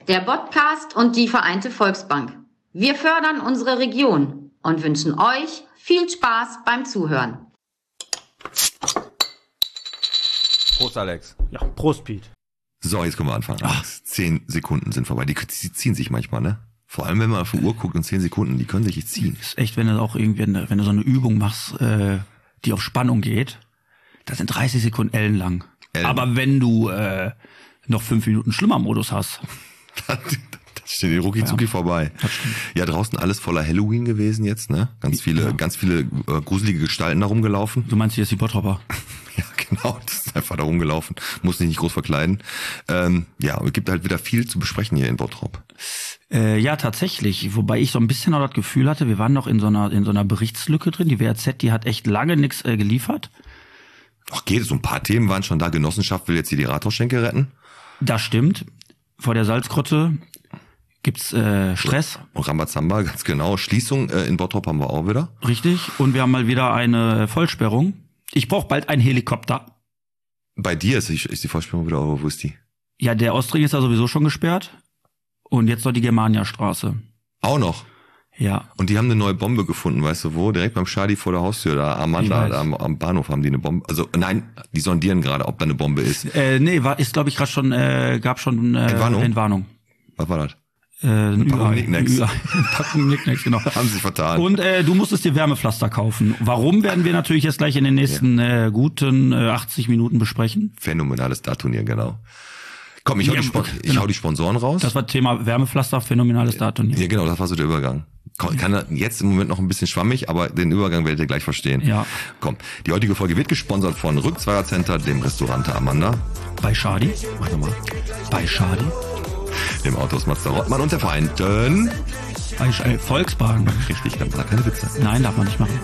der Podcast und die Vereinte Volksbank. Wir fördern unsere Region und wünschen euch viel Spaß beim Zuhören. Prost, Alex. Ja, Prost, Piet. So, jetzt können wir anfangen. 10 Sekunden sind vorbei. Die ziehen sich manchmal, ne? Vor allem, wenn man auf die Uhr guckt und 10 Sekunden, die können sich jetzt ziehen. Das ist echt, wenn du auch irgendwie, wenn du so eine Übung machst, die auf Spannung geht, das sind 30 Sekunden ellenlang. Aber wenn du noch 5 Minuten Schlimmer-Modus hast. Das steht die Rucki-Zucki vorbei. Ja, draußen alles voller Halloween gewesen jetzt, ne? Ganz viele gruselige Gestalten da rumgelaufen. Du meinst, hier ist die Bottropper? Ja, genau, das ist einfach da rumgelaufen. Muss sich nicht groß verkleiden. Ja, es gibt halt wieder viel zu besprechen hier in Bottrop. Ja, tatsächlich. Wobei ich so ein bisschen auch das Gefühl hatte, wir waren noch in so einer Berichtslücke drin. Die WAZ, die hat echt lange nichts geliefert. Ach, geht es? So ein paar Themen waren schon da. Genossenschaft will jetzt hier die Rathausschenke retten. Das stimmt. Vor der Salzgrotte gibt's Stress. Und Rambazamba, ganz genau. Schließung in Bottrop haben wir auch wieder. Richtig. Und wir haben mal wieder eine Vollsperrung. Ich brauche bald einen Helikopter. Bei dir ist die Vollsperrung wieder, aber wo ist die? Ja, der Ostring ist ja sowieso schon gesperrt. Und jetzt noch die Germania-Straße. Auch noch? Ja. Und die haben eine neue Bombe gefunden, weißt du wo? Direkt beim Shadi vor der Haustür, da Amanda, da am Bahnhof haben die eine Bombe. Also nein, die sondieren gerade, ob da eine Bombe ist. Ist glaube ich gerade schon, gab schon Entwarnung. Was war das? Eine Packung Nicknacks. Eine Packung Nicknacks, genau. Haben sich vertan. Und du musstest dir Wärmepflaster kaufen. Warum, werden wir natürlich jetzt gleich in den nächsten guten 80 Minuten besprechen. Phänomenales Dartturnier, genau. Komm, ich hau die Sponsoren raus. Das war Thema Wärmepflaster, phänomenales Dartturnier. Ja, genau, das war so der Übergang. Kann jetzt im Moment noch ein bisschen schwammig, aber den Übergang werdet ihr gleich verstehen. Ja. Komm, die heutige Folge wird gesponsert von Rückzweiger Center, dem Restaurant Amanda. Bei Shadi. Mach nochmal. Bei Shadi. Dem Autos Mazda Rottmann und der Vereinten. Bei Volkswagen. Richtig, dann sag keine Witze. Nein, darf man nicht machen.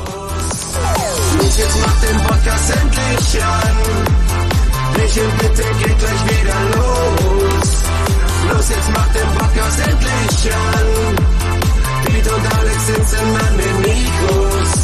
Los, jetzt macht den Podcast endlich an. Michel, bitte geht gleich wieder los. Los, jetzt macht den Podcast endlich an. Piet und Alex sitzen an den Mikros.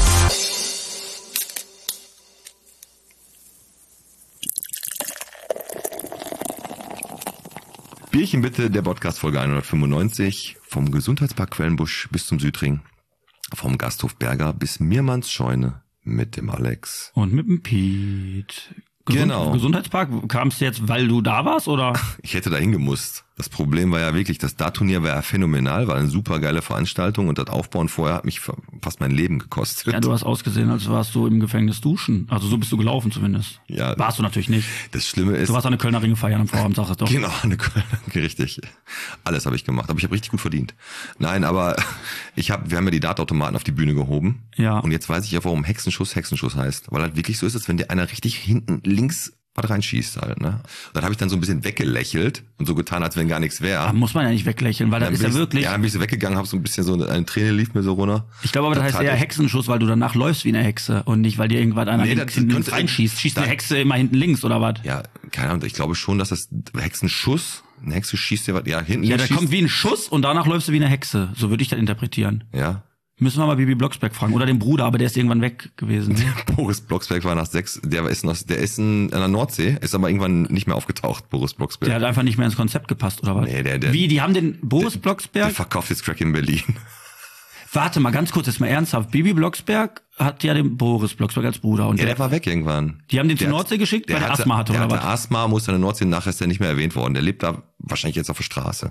Bierchen bitte, der Podcast Folge 195. Vom Gesundheitspark Quellenbusch bis zum Südring. Vom Gasthof Berger bis Miermanns Scheune mit dem Alex. Und mit dem Piet. Genau. Gesundheitspark, kamst du jetzt, weil du da warst, oder? Ich hätte da hingemusst. Das Problem war ja wirklich, das Dartturnier war ja phänomenal, war eine super geile Veranstaltung und das Aufbauen vorher hat mich fast mein Leben gekostet. Ja, du hast ausgesehen, als warst du im Gefängnis duschen. Also so bist du gelaufen zumindest. Ja. Warst du natürlich nicht. Das Schlimme ist... Du warst an der Kölner Ringe feiern am Vorabend, sag es doch. Genau, richtig. Alles habe ich gemacht, aber ich habe richtig gut verdient. Nein, aber wir haben ja die Dartautomaten auf die Bühne gehoben. Ja. Und jetzt weiß ich ja, warum Hexenschuss heißt. Weil halt wirklich so ist, als wenn dir einer richtig hinten links was reinschießt halt, ne? Dann habe ich dann so ein bisschen weggelächelt und so getan, als wenn gar nichts wäre. Da muss man ja nicht weglächeln, weil das ist ja wirklich... Ja, dann bin ich so weggegangen, habe so ein bisschen so eine Träne lief mir so runter. Ich glaube aber, das heißt eher Hexenschuss, weil du danach läufst wie eine Hexe und nicht, weil dir irgendwann einer hinten links reinschießt. Schießt eine Hexe immer hinten links oder was? Ja, keine Ahnung, ich glaube schon, dass das Hexenschuss, eine Hexe schießt ja was, ja, hinten links. Ja, der kommt wie ein Schuss und danach läufst du wie eine Hexe. So würde ich das interpretieren. Ja. Müssen wir mal Bibi Blocksberg fragen. Oder den Bruder, aber der ist irgendwann weg gewesen. Boris Blocksberg war nach 6, der ist an der Nordsee, ist aber irgendwann nicht mehr aufgetaucht, Boris Blocksberg. Der hat einfach nicht mehr ins Konzept gepasst, oder was? Nee, Wie, die haben den Boris Blocksberg? Der verkauft jetzt Crack in Berlin. Warte mal, ganz kurz, jetzt mal ernsthaft. Bibi Blocksberg hat ja den Boris Blocksberg als Bruder. Und der war weg irgendwann. Die haben den zur Nordsee geschickt, weil der Asthma hatte, oder was? Der hatte Asthma, musste an der Nordsee, nachher ist der nicht mehr erwähnt worden. Der lebt da wahrscheinlich jetzt auf der Straße.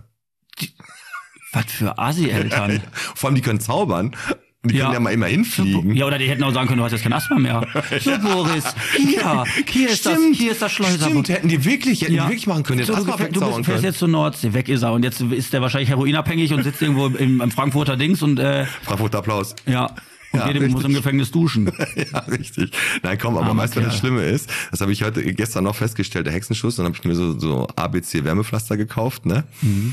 Was für Assi-Eltern. Vor allem, die können zaubern. Die können ja mal immer hinfliegen. Ja, oder die hätten auch sagen können, du hast jetzt kein Asthma mehr. So, Boris, hier ist das Schleuser. Stimmt, hätten die wirklich machen können. So, du fährst jetzt zur Nordsee, weg ist er. Und jetzt ist der wahrscheinlich heroinabhängig und sitzt irgendwo im Frankfurter Dings und Frankfurter Applaus. Ja. Und jeder muss im Gefängnis duschen. Ja, richtig. Nein, komm, aber weißt du, was das Schlimme ist? Das habe ich gestern noch festgestellt, der Hexenschuss. Dann habe ich mir so ABC Wärmepflaster gekauft, ne? Mhm.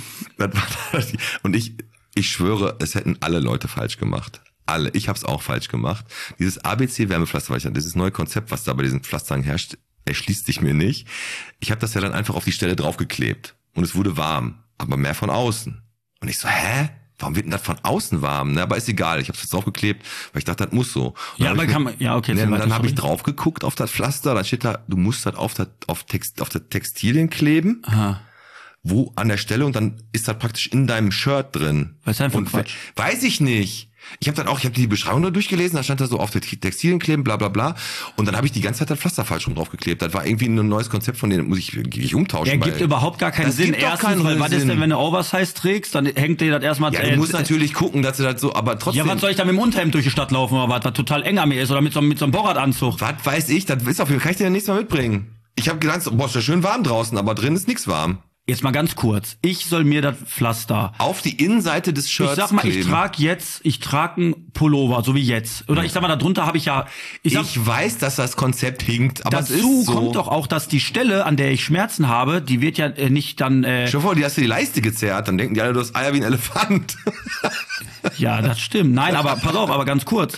Und ich schwöre, es hätten alle Leute falsch gemacht. Alle. Ich habe es auch falsch gemacht. Dieses ABC Wärmepflaster, dieses neue Konzept, was da bei diesen Pflastern herrscht, erschließt sich mir nicht. Ich habe das ja dann einfach auf die Stelle draufgeklebt. Und es wurde warm, aber mehr von außen. Und ich so, warum wird denn das von außen warm? Aber ist egal, ich habe es jetzt draufgeklebt, weil ich dachte, das muss so. Ja, aber okay. Dann habe ich drauf geguckt auf das Pflaster, dann steht da, du musst das auf das Textilien kleben. Aha. wo an der Stelle und dann ist das praktisch in deinem Shirt drin. Was ist denn für ein Quatsch? Weiß ich nicht. Ich habe die Beschreibung da durchgelesen, da stand da so auf der Textilien kleben, bla bla bla. Und dann habe ich die ganze Zeit das Pflaster falsch rum draufgeklebt. Das war irgendwie ein neues Konzept, von dem muss ich umtauschen. Gibt überhaupt gar keinen Sinn. Erstens, weil was ist denn, wenn du Oversize trägst, dann hängt dir das erstmal... Ja, du musst natürlich gucken, dass du das so, aber trotzdem... Ja, was soll ich da mit dem Unterhemd durch die Stadt laufen oder was total eng an mir ist oder mit so einem Bohrradanzug? Was weiß ich, das ist auf jeden Fall, kann ich dir ja nichts mehr mitbringen. Ich habe gedacht, boah, ist ja schön warm draußen, aber drin ist nichts warm. Jetzt mal ganz kurz. Ich soll mir das Pflaster auf die Innenseite des Shirts kleben. Ich trage einen Pullover, so wie jetzt. Oder ich sag mal, darunter habe ich ja... Ich weiß, dass das Konzept hinkt, aber dazu es ist so. Kommt doch auch, dass die Stelle, an der ich Schmerzen habe, die wird ja nicht dann... Stell dir vor, die hast du die Leiste gezerrt, dann denken die alle, du hast Eier wie ein Elefant. Ja, das stimmt. Nein, aber pass auf, aber ganz kurz.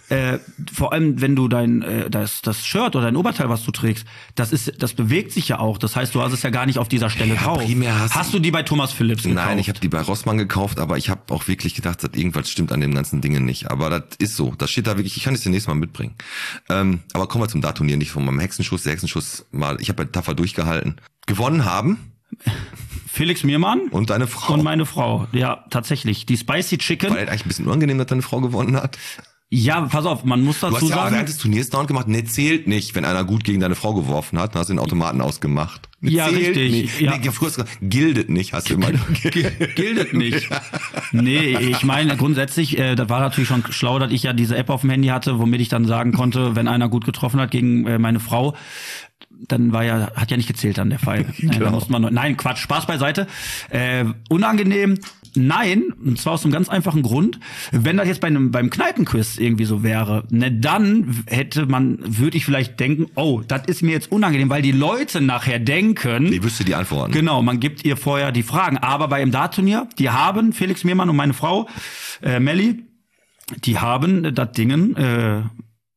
Vor allem, wenn du das Shirt oder dein Oberteil, was du trägst, das bewegt sich ja auch. Das heißt, du hast es ja gar nicht auf dieser Stelle drauf. Hast du die bei Thomas Phillips gekauft? Nein, ich habe die bei Rossmann gekauft, aber ich habe auch wirklich gedacht, dass irgendwas stimmt an dem ganzen Ding nicht. Aber das ist so. Das steht da wirklich, ich kann es dir nächstes Mal mitbringen. Aber kommen wir zum Dartturnier, nicht von meinem Hexenschuss. Der Hexenschuss mal, ich habe bei Taffer durchgehalten. Gewonnen haben Felix Miermann und deine Frau. Und meine Frau, ja, tatsächlich. Die Spicy Chicken. War das eigentlich ein bisschen unangenehm, dass deine Frau gewonnen hat? Ja, pass auf, man muss dazu sagen... Du hast ja auch während des Turniers dauernd gemacht, ne, zählt nicht, wenn einer gut gegen deine Frau geworfen hat, dann hast du den Automaten ausgemacht. Ja, zählt richtig. Nicht. Ja. Nee, früher hast du gesagt, gildet nicht, hast du immer Gildet nicht. Nee, ich meine, grundsätzlich, da war natürlich schon schlau, dass ich ja diese App auf dem Handy hatte, womit ich dann sagen konnte, wenn einer gut getroffen hat gegen meine Frau, dann hat ja nicht gezählt dann der Fall. Genau. Da musste man nein, Quatsch, Spaß beiseite. Unangenehm. Nein, und zwar aus einem ganz einfachen Grund. Wenn das jetzt beim Kneipenquiz irgendwie so wäre, ne, dann würde ich vielleicht denken, oh, das ist mir jetzt unangenehm, weil die Leute nachher denken... Ich wüsste die Antworten. Genau, man gibt ihr vorher die Fragen. Aber bei dem Dartturnier, die haben, Felix Miermann und meine Frau, Melli, die haben das Dingen,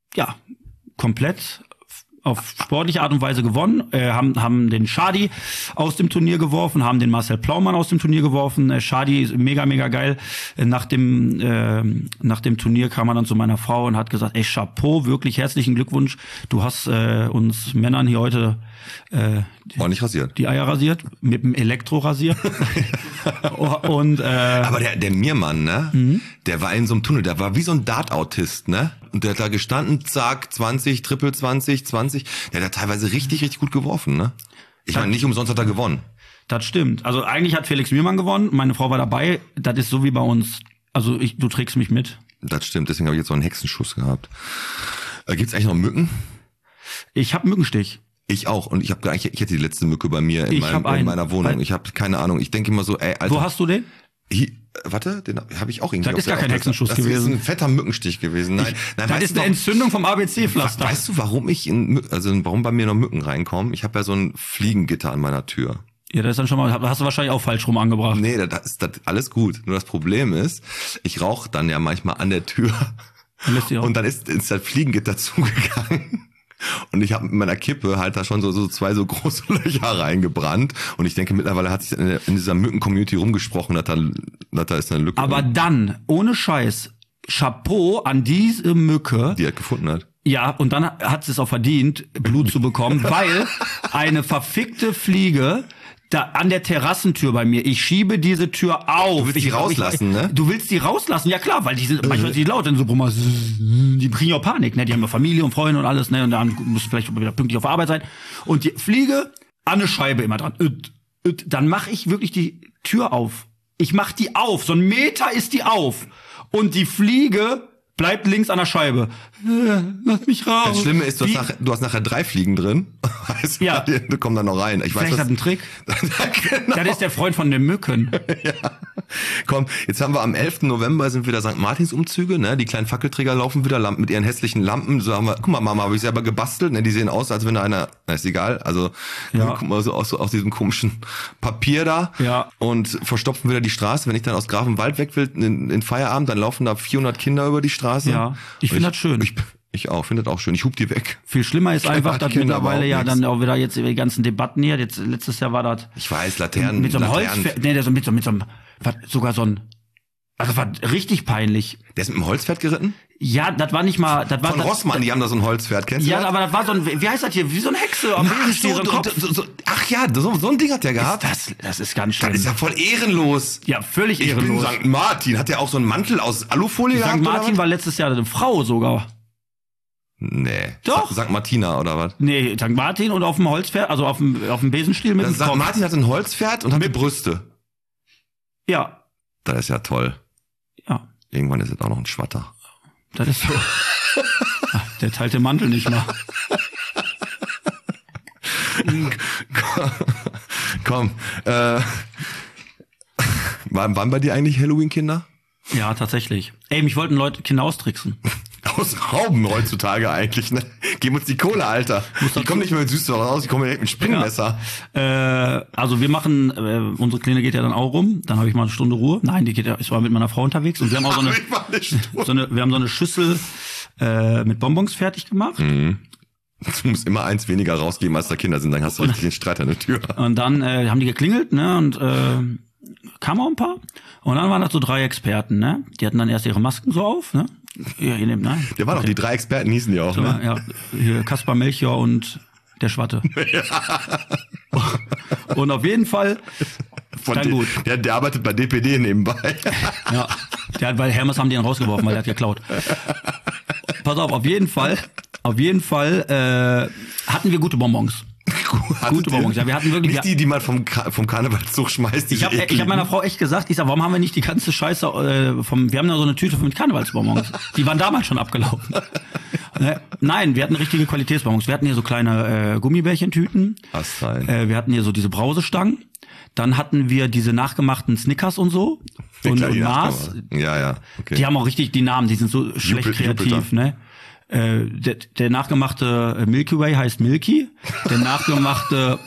komplett auf sportliche Art und Weise gewonnen, haben den Shadi aus dem Turnier geworfen, haben den Marcel Plaumann aus dem Turnier geworfen. Shadi ist mega, mega geil. Nach dem Turnier kam er dann zu meiner Frau und hat gesagt, ey, Chapeau, wirklich herzlichen Glückwunsch. Du hast uns Männern hier heute ordentlich rasiert. Die Eier rasiert, mit dem Elektrorasier. Und aber der Miermann, ne? Der war in so einem Tunnel, der war wie so ein Dart-Autist, ne? Und der hat da gestanden, zack, 20, Triple 20, 20. Der hat da teilweise richtig, richtig gut geworfen, ne? Ich meine, nicht umsonst hat er gewonnen. Das stimmt. Also eigentlich hat Felix Miermann gewonnen, meine Frau war dabei. Das ist so wie bei uns. Also du trägst mich mit. Das stimmt, deswegen habe ich jetzt so einen Hexenschuss gehabt. Gibt's eigentlich noch Mücken? Ich habe Mückenstich. Ich auch. Und ich hätte die letzte Mücke bei mir in meiner Wohnung. Ich habe keine Ahnung. Ich denke immer so, ey, Alter. Wo hast du den? Warte, den habe ich auch irgendwie. Das ist gar kein Hexenschuss gewesen. Das ist ein fetter Mückenstich gewesen. Nein, das ist eine Entzündung vom ABC-Pflaster. Weißt du, warum warum bei mir noch Mücken reinkommen? Ich habe ja so ein Fliegengitter an meiner Tür. Ja, das ist dann schon mal, hast du wahrscheinlich auch falsch rum angebracht. Nee, das ist alles gut. Nur das Problem ist, ich rauche dann ja manchmal an der Tür. Und dann ist das Fliegengitter zugegangen. Und ich habe mit meiner Kippe halt da schon so zwei so große Löcher reingebrannt. Und ich denke, mittlerweile hat sich in dieser Mücken-Community rumgesprochen, dass da ist eine Lücke. Aber dann, ohne Scheiß, Chapeau an diese Mücke. Die er gefunden hat. Ja, und dann hat sie es auch verdient, Blut zu bekommen, weil eine verfickte Fliege da an der Terrassentür bei mir, ich schiebe diese Tür auf. Du willst die rauslassen, ne? Du willst die rauslassen, ja klar, weil die sind manchmal die laut, dann so Brummer, die kriegen ja auch Panik, ne? Die haben ja Familie und Freunde und alles, ne? Und dann muss vielleicht wieder pünktlich auf Arbeit sein. Und die Fliege an eine Scheibe immer dran. Dann mache ich wirklich die Tür auf. Ich mach die auf, so 1 Meter ist die auf. Und die Fliege bleibt links an der Scheibe. Lass mich raus. Das Schlimme ist, du hast nachher 3 Fliegen drin. Also, ja. Die kommen dann noch rein. Vielleicht hat ein Trick. Genau. Das ist der Freund von den Mücken. Ja. Komm, jetzt haben wir am 11. November sind wieder St. Martins Umzüge, ne? Die kleinen Fackelträger laufen wieder mit ihren hässlichen Lampen. So haben wir, guck mal, Mama, habe ich selber gebastelt, ne? Die sehen aus, als wenn da einer, ist egal, also ja. Guck mal, so aus diesem komischen Papier da. Ja. Und verstopfen wieder die Straße. Wenn ich dann aus Grafenwald weg will in Feierabend, dann laufen da 400 Kinder über die Straße. Ja, ich finde das schön. Ich auch, finde das auch schön. Ich hub die weg. Viel schlimmer ist einfach, dass mittlerweile ja dann auch wieder jetzt die ganzen Debatten hier. Jetzt letztes Jahr war das. Ich weiß, Laternen. Mit so einem Holzpferd. Nee, sogar so ein. Also war richtig peinlich. Der ist mit dem Holzpferd geritten? Ja, das war nicht mal... Das war Von Rossmann, die haben da so ein Holzpferd, kennst du das? Ja, aber das war so ein... Wie heißt das hier? Wie so eine Hexe am Besenstiel. Ach ja, so ein Ding hat der gehabt. Das ist ganz schön. Das ist ja voll ehrenlos. Ja, völlig ehrenlos. Ich bin St. Martin. Hat der auch so einen Mantel aus Alufolie gehabt? St. Martin war letztes Jahr eine Frau sogar. Nee. Doch. St. Martina oder was? Nee, St. Martin und auf dem Holzpferd, also auf dem Besenstiel mit dem St. Martin hat ein Holzpferd und hat mit Brüste. Ja. Das ist ja toll. Ja. Irgendwann ist es auch noch ein Schwatter. Das ist so. Ach, der teilt den Mantel nicht mal. Komm. Waren bei dir eigentlich Halloween-Kinder? Ja, tatsächlich. Ey, mich wollten Kinder austricksen. Ausrauben heutzutage eigentlich, ne? Gib uns die Kohle, Alter. Die kommen nicht mehr mit Süßstoff raus, die kommen direkt mit Springmesser. Ja. Also wir machen, unsere Kleine geht ja dann auch rum, dann habe ich mal eine Stunde Ruhe. Nein, ich war mit meiner Frau unterwegs und wir haben auch wir haben so eine Schüssel mit Bonbons fertig gemacht. Mhm. Du musst immer eins weniger rausgeben, als da Kinder sind, dann hast du richtig den Streit an der Tür. Und dann haben die geklingelt, ne, und kamen auch ein paar. Und dann waren das so 3 Experten, ne? Die hatten dann erst ihre Masken so auf, ne? Ja, ihr nehmt, ne? Der war doch, die 3 Experten hießen die auch, so, ne? Ja, hier Kaspar Melchior und der Schwatte. Ja. Und auf jeden Fall gut. Der arbeitet bei DPD nebenbei. Ja, weil Hermes haben die ihn rausgeworfen, weil er hat geklaut. Pass auf jeden Fall hatten wir gute Bonbons. Gute Bonbons. Ja, wir hatten wirklich nicht die man vom Karnevalszug schmeißt. Ich hab meiner Frau echt gesagt, warum haben wir nicht die ganze Scheiße wir haben da so eine Tüte mit Karnevalsbonbons. Die waren damals schon abgelaufen. Nein, wir hatten richtige Qualitätsbonbons. Wir hatten hier so kleine Gummibärchentüten. Wir hatten hier so diese Brausestangen. Dann hatten wir diese nachgemachten Snickers und so. Und Mars. Ja, okay. Die haben auch richtig die Namen, die sind so schlecht kreativ, ne? Der nachgemachte Milky Way heißt Milky, der nachgemachte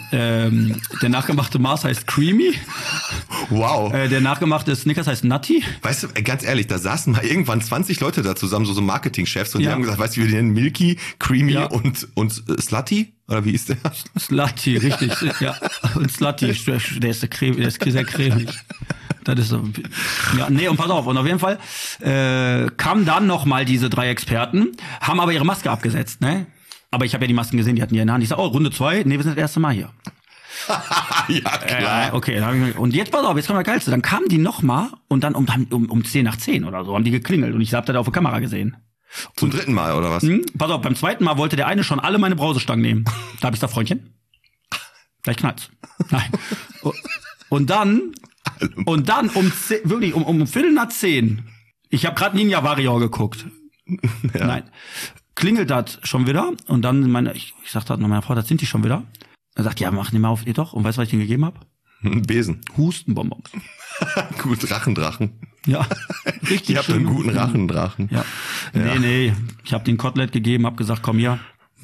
Mars heißt Creamy. Wow. Der nachgemachte Snickers heißt Nutty. Weißt du, ganz ehrlich, da saßen mal irgendwann 20 Leute da zusammen, so Marketingchefs, und die haben gesagt, weißt du, wie wir den Milky, Creamy und Slutty? Oder wie ist der? Slutty, richtig. Ja. Und Slutty, der ist sehr cremig. Das ist so. Ja, nee, und pass auf. Und auf jeden Fall kamen dann noch mal diese 3 Experten, haben aber ihre Maske abgesetzt, ne? Aber ich habe ja die Masken gesehen, die hatten die in der Hand. Ich sag, Runde 2, nee, wir sind das erste Mal hier. Ja, klar. Okay, dann hab ich und jetzt pass auf, jetzt kommt der Geilste. Dann kamen die noch mal und dann um 10 nach 10 oder so haben die geklingelt und ich hab das auf der Kamera gesehen. Zum 3. Mal, oder was? Pass auf, beim 2. Mal wollte der eine schon alle meine Brausestangen nehmen. Da hab ich gesagt, Freundchen, gleich knallt's. Nein. Und dann wirklich um Viertel nach 10. Ich habe gerade Ninja Warrior geguckt. Ja. Nein. Klingelt das schon wieder und dann ich sagte meiner Frau, das sind die schon wieder. Er sagt, ja, mach nicht mal auf, ihr doch. Und weißt du, was ich denen gegeben habe? Besen. Hustenbonbons. Gut, Rachendrachen. Ja, richtig. Ich hab einen guten Rachendrachen. Ja. Nee. Ich habe den Kotelett gegeben, hab gesagt, komm hier.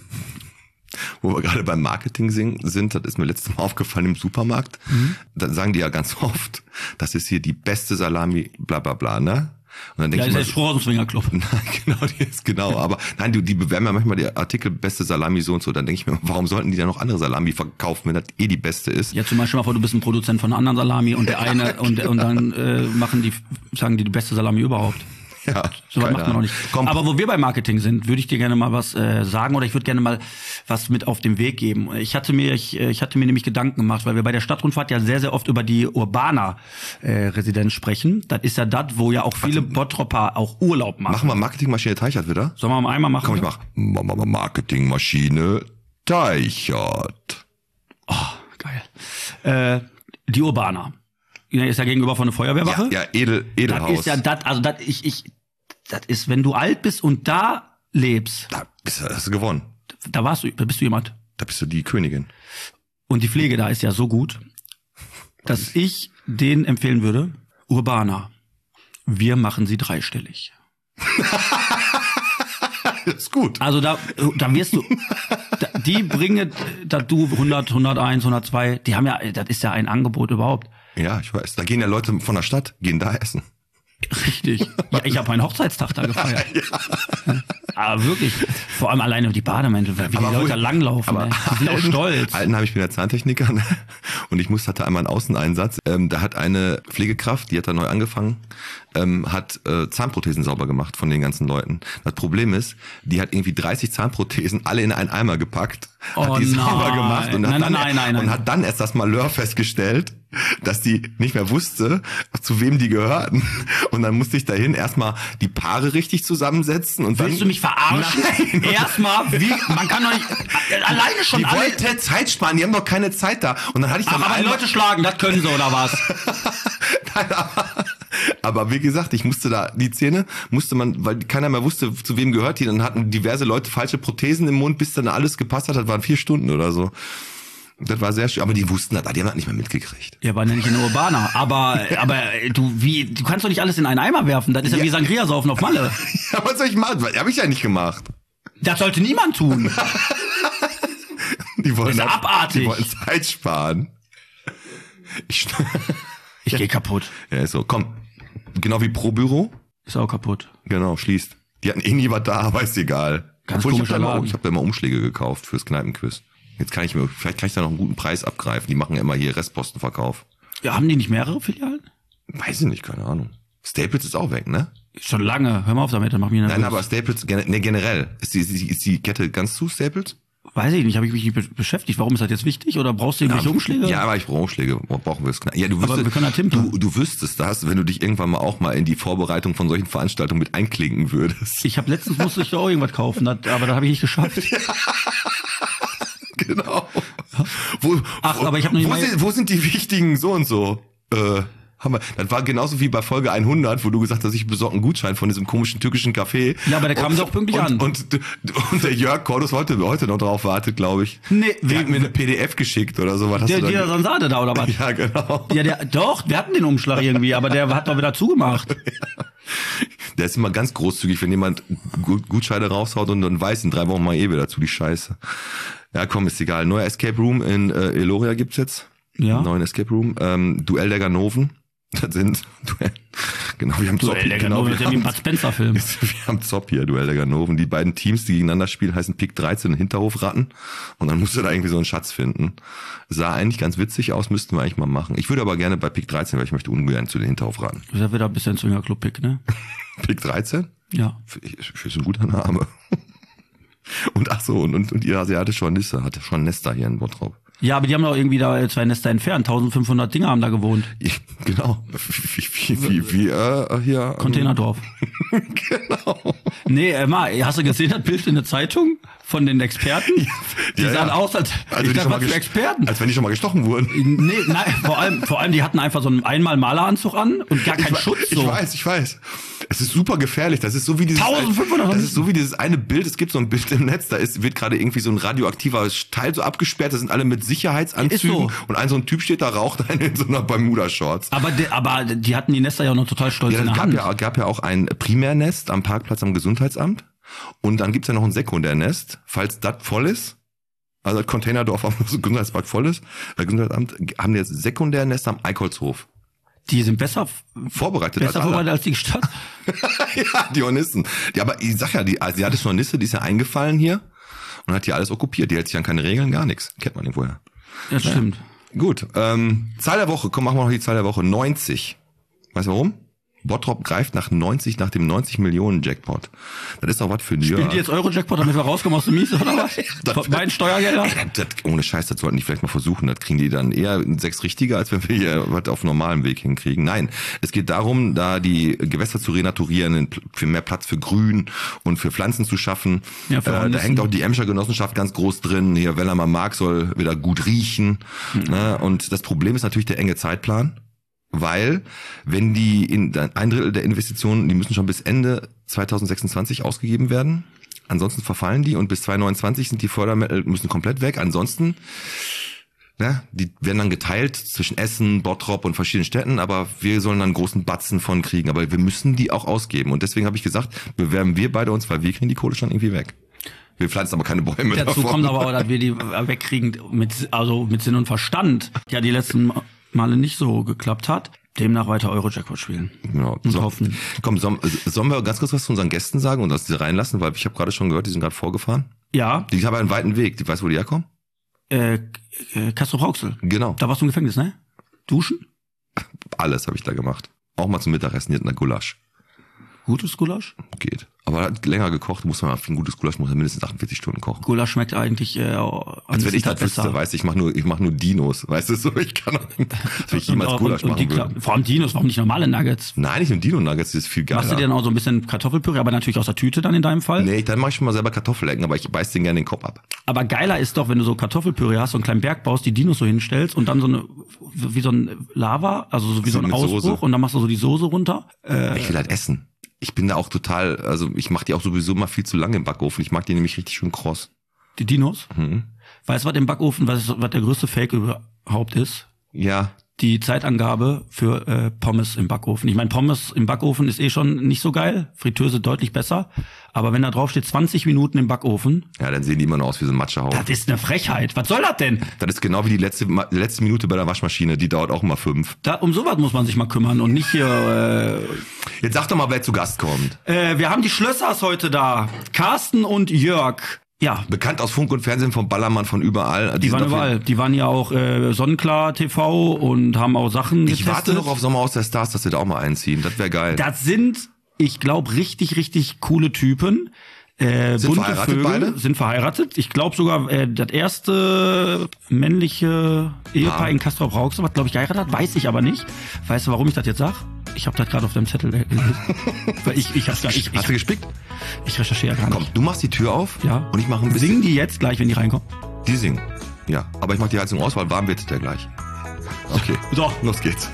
Wo wir gerade beim Marketing sind, das ist mir letztes Mal aufgefallen im Supermarkt. Da sagen die ja ganz oft, das ist hier die beste Salami, bla bla bla, ne? Und dann denke ich mal, ist der Straußenswinger-Club. Genau, aber nein, die bewerben ja manchmal die Artikel beste Salami so und so. Dann denke ich mir, warum sollten die dann noch andere Salami verkaufen, wenn das die beste ist? Ja, zum Beispiel mal vor, du bist ein Produzent von einer anderen Salami und der eine und dann sagen die beste Salami überhaupt. Ja, so was macht man noch nicht. Aber wo wir bei Marketing sind, würde ich dir gerne mal was sagen oder ich würde gerne mal was mit auf den Weg geben. Ich hatte mir nämlich Gedanken gemacht, weil wir bei der Stadtrundfahrt ja sehr, sehr oft über die Urbana Residenz sprechen. Das ist ja das, wo ja auch viele Bottropper auch Urlaub machen. Machen wir Marketingmaschine Teichert wieder? Sollen wir mal einmal machen? Komm, ich mach Marketingmaschine Teichert. Oh, geil. Die Urbana. Ist ja gegenüber von der Feuerwehrwache. Ja, Edelhaus. Das ist ja das ist, wenn du alt bist und da lebst. Da hast du gewonnen. Da bist du jemand. Da bist du die Königin. Und die Pflege da ist ja so gut, dass ich denen empfehlen würde, Urbana, wir machen sie 3-stellig. Das ist gut. Also da wirst du, die bringen, da du 100, 101, 102, die haben ja, das ist ja ein Angebot überhaupt. Ja, ich weiß. Da gehen ja Leute von der Stadt, gehen da essen. Richtig. Ja, ich habe meinen Hochzeitstag da gefeiert. Ja. Aber wirklich, vor allem alleine die Bademäntel, wie die Leute da langlaufen. Die sind auch stolz. Alten habe ich bin der Zahntechniker, ne? Und ich hatte einmal einen Außeneinsatz. Da hat eine Pflegekraft, die hat da neu angefangen, hat Zahnprothesen sauber gemacht von den ganzen Leuten. Das Problem ist, die hat irgendwie 30 Zahnprothesen alle in einen Eimer gepackt, hat die sauber gemacht und hat dann erst das Malheur festgestellt, dass die nicht mehr wusste, zu wem die gehörten. Und dann musste ich dahin erstmal die Paare richtig zusammensetzen. Und Willst du mich verarschen? Erstmal, man kann doch nicht, alleine schon die wollten Zeit sparen, die haben doch keine Zeit da. Und dann hatte ich dann aber die Leute schlagen, das können sie, oder was? Nein, aber wie gesagt, ich musste da, die Zähne weil keiner mehr wusste, zu wem gehört die, dann hatten diverse Leute falsche Prothesen im Mund, bis dann alles gepasst hat, das waren 4 Stunden oder so. Das war sehr schön, aber die wussten das, die haben das nicht mehr mitgekriegt. Ja, waren ja nicht in Urbana, aber du kannst doch nicht alles in einen Eimer werfen, das ist ja wie Sangria-Saufen auf Malle. Ja, was soll ich machen? Das habe ich ja nicht gemacht. Das sollte niemand tun. Die wollten das ist abartig. Die wollten Zeit sparen. Ich geh kaputt. Ja, ist so. Komm, genau wie Pro Büro. Ist auch kaputt. Genau, schließt. Die hatten nie was da, aber ist egal. Ganz ich komischer Laden. Ich habe da immer Umschläge gekauft fürs Kneipenquiz. Jetzt vielleicht kann ich da noch einen guten Preis abgreifen. Die machen ja immer hier Restpostenverkauf. Ja, haben die nicht mehrere Filialen? Weiß ich nicht, keine Ahnung. Staples ist auch weg, ne? Schon lange. Hör mal auf damit, dann mach mich nervös. Nein, aber Staples, generell. Ist die Kette ganz zu, Staples? Weiß ich nicht, habe ich mich nicht beschäftigt. Warum ist das jetzt wichtig? Oder brauchst du irgendwelche Umschläge? Ja, aber ich brauche Umschläge. Brauchen wir es. Ja, aber wir können ja Timper. Du wüsstest das, wenn du dich irgendwann mal auch mal in die Vorbereitung von solchen Veranstaltungen mit einklinken würdest. Letztens musste ich da auch irgendwas kaufen, aber das habe ich nicht geschafft. Genau. Aber ich habe noch nicht wo sind die wichtigen so und so? Das war genauso wie bei Folge 100, wo du gesagt hast, ich besorge einen Gutschein von diesem komischen türkischen Café. Ja, aber der kam doch pünktlich an. Und der Jörg Cordus heute noch drauf wartet, glaube ich. Nee, der hat mir eine PDF geschickt oder so. Der Sonsate da, oder was? Ja, genau. Ja, wir hatten den Umschlag irgendwie, aber der hat doch wieder zugemacht. Ja. Der ist immer ganz großzügig, wenn jemand Gutscheine raushaut und dann weiß, in 3 Wochen mal wieder zu die Scheiße. Ja, komm, ist egal. Neuer Escape Room in Eloria gibt's jetzt. Ja. Neuen Escape Room. Duell der Ganoven. Das sind genau, wir haben Zopp. Duell der Ganoven, das ist ja wie ein Bud Spencer-Film. Wir haben Zopp hier, Duell der Ganoven. Die beiden Teams, die gegeneinander spielen, heißen Pik 13 und Hinterhofratten. Und dann musst du da irgendwie so einen Schatz finden. Sah eigentlich ganz witzig aus, müssten wir eigentlich mal machen. Ich würde aber gerne bei Pik 13, weil ich möchte ungern zu den Hinterhofratten. Das ist ja wieder ein bisschen Swingerclub Pik, ne? Pik 13? Ja. Ist ein guter Name. Und ach so, und ihr asiatische Hornisse hatte schon Nester hier in Bottrop. Ja, aber die haben doch irgendwie da 2 Nester entfernt. 1500 Dinger haben da gewohnt. Genau. Wie hier. Containerdorf. Genau. Nee, hast du gesehen, das Bild in der Zeitung von den Experten? Die sahen aus, als für Experten. Als wenn die schon mal gestochen wurden. Nee, nein, vor allem, die hatten einfach so einen Einmal-Maleranzug an und gar keinen Schutz. So. Ich weiß. Es ist super gefährlich. Das ist so wie dieses 1500. Das ist so wie dieses eine Bild. Es gibt so ein Bild im Netz, wird gerade irgendwie so ein radioaktiver Teil so abgesperrt. Da sind alle mit Sicherheitsanzügen so. Und so ein Typ steht da, raucht einen in so einer Bermuda-Shorts. Aber die hatten die Nester ja auch noch total stolz in der Hand. Es gab ja auch ein Primärnest am Parkplatz am Gesundheitsamt. Und dann gibt's ja noch ein Sekundärnest, falls das voll ist. Also das Containerdorf am Gesundheitspark voll ist. Gesundheitsamt haben die jetzt Sekundärnest am Eichholzhof. Die sind besser vorbereitet als die Stadt. Ja, die Hornissen. Aber ich sag ja, die asiatische Hornisse, die ist ja eingefallen hier und hat hier alles okkupiert. Die hält sich an keine Regeln, gar nichts. Kennt man irgendwoher. Ja, stimmt. Gut. Zahl der Woche. Komm, machen wir noch die Zahl der Woche. 90. Weißt du warum? Bottrop greift nach dem 90-Millionen-Jackpot. Das ist doch was für ein Jahr. Spielen die jetzt Euro-Jackpot, damit wir rauskommen aus dem Mies, oder was? Von meinen Steuergeldern? Ohne Scheiß, das sollten die vielleicht mal versuchen. Das kriegen die dann eher 6 richtige, als wenn wir hier was auf normalem Weg hinkriegen. Nein, es geht darum, da die Gewässer zu renaturieren, für mehr Platz für Grün und für Pflanzen zu schaffen. Ja, da hängt auch die Emscher Genossenschaft ganz groß drin. Hier, Wellermann Mark soll wieder gut riechen. Ne? Und das Problem ist natürlich der enge Zeitplan. Weil, wenn ein Drittel der Investitionen, die müssen schon bis Ende 2026 ausgegeben werden. Ansonsten verfallen die und bis 2029 sind die Fördermittel, müssen komplett weg. Ansonsten, die werden dann geteilt zwischen Essen, Bottrop und verschiedenen Städten, aber wir sollen dann einen großen Batzen von kriegen. Aber wir müssen die auch ausgeben. Und deswegen habe ich gesagt, bewerben wir beide uns, weil wir kriegen die Kohle schon irgendwie weg. Wir pflanzen aber keine Bäume davon. Dazu kommt aber auch, dass wir die wegkriegen mit Sinn und Verstand. Ja, die letzten Male nicht so geklappt hat. Demnach weiter Euro-Jackpot spielen. Genau. Und hoffen. Komm, sollen wir ganz kurz was zu unseren Gästen sagen und dass sie reinlassen? Weil ich habe gerade schon gehört, die sind gerade vorgefahren. Ja. Die haben einen weiten Weg. Weißt du, wo die herkommen? Castrop-Rauxel. Genau. Da warst du im Gefängnis, ne? Duschen? Alles habe ich da gemacht. Auch mal zum Mittagessen, hier hatten wir Gulasch. Gutes Gulasch? Geht. Aber hat länger gekocht, muss man für ein gutes Gulasch muss man mindestens 48 Stunden kochen. Gulasch schmeckt eigentlich als wenn ich das wüsste, weiß ich, mach nur Dinos, weißt du so, ich kann auch nicht, wenn ich jemals Gulasch machen würde. Vor allem Dinos, warum nicht normale Nuggets? Nein, ich nehme Dino-Nuggets, das ist viel geiler. Machst du dir dann auch so ein bisschen Kartoffelpüree, aber natürlich aus der Tüte dann in deinem Fall? Nee, dann mache ich schon mal selber Kartoffelecken, aber ich beiß den gerne den Kopf ab. Aber geiler ist doch, wenn du so Kartoffelpüree hast, so einen kleinen Berg baust, die Dinos so hinstellst und dann so eine, wie so ein Lava, also so wie so ein Ausbruch Soße. Und dann machst du so die Soße runter. Ich will halt essen. Ich bin da auch total, also ich mache die auch sowieso mal viel zu lange im Backofen. Ich mag die nämlich richtig schön kross. Die Dinos? Mhm. Weißt du, was im Backofen, was der größte Fake überhaupt ist? Ja. Die Zeitangabe für Pommes im Backofen. Ich meine, Pommes im Backofen ist schon nicht so geil. Fritteuse deutlich besser. Aber wenn da drauf steht 20 Minuten im Backofen. Ja, dann sehen die immer noch aus wie so ein Matschehaufen. Das ist eine Frechheit. Was soll das denn? Das ist genau wie die letzte Minute bei der Waschmaschine. Die dauert auch immer 5. Um sowas muss man sich mal kümmern und nicht hier... Jetzt sag doch mal, wer zu Gast kommt. Wir haben die Schlössers heute da. Carsten und Jörg. Ja. Bekannt aus Funk und Fernsehen, vom Ballermann, von überall. Die waren überall. Die waren ja auch Sonnenklar TV und haben auch Sachen getestet. Ich warte noch auf Sommer aus der Stars, dass wir da auch mal einziehen. Das wäre geil. Das sind, ich glaube, richtig, richtig coole Typen. Sind verheiratet Vögel, beide? Sind verheiratet. Ich glaube sogar, das erste männliche Ehepaar in Castrop-Rauxel, was, glaube ich, geheiratet hat, weiß ich aber nicht. Weißt du, warum ich das jetzt sag? Ich habe das gerade auf deinem Zettel gelesen. Hast du gespickt? Ich recherchiere gar nicht. Komm, du machst die Tür auf ja. Und ich mache ein bisschen. Singen die jetzt gleich, wenn die reinkommen? Die singen. Ja, aber ich mache die Heizung aus, weil warm wird der gleich. Okay, so, los geht's.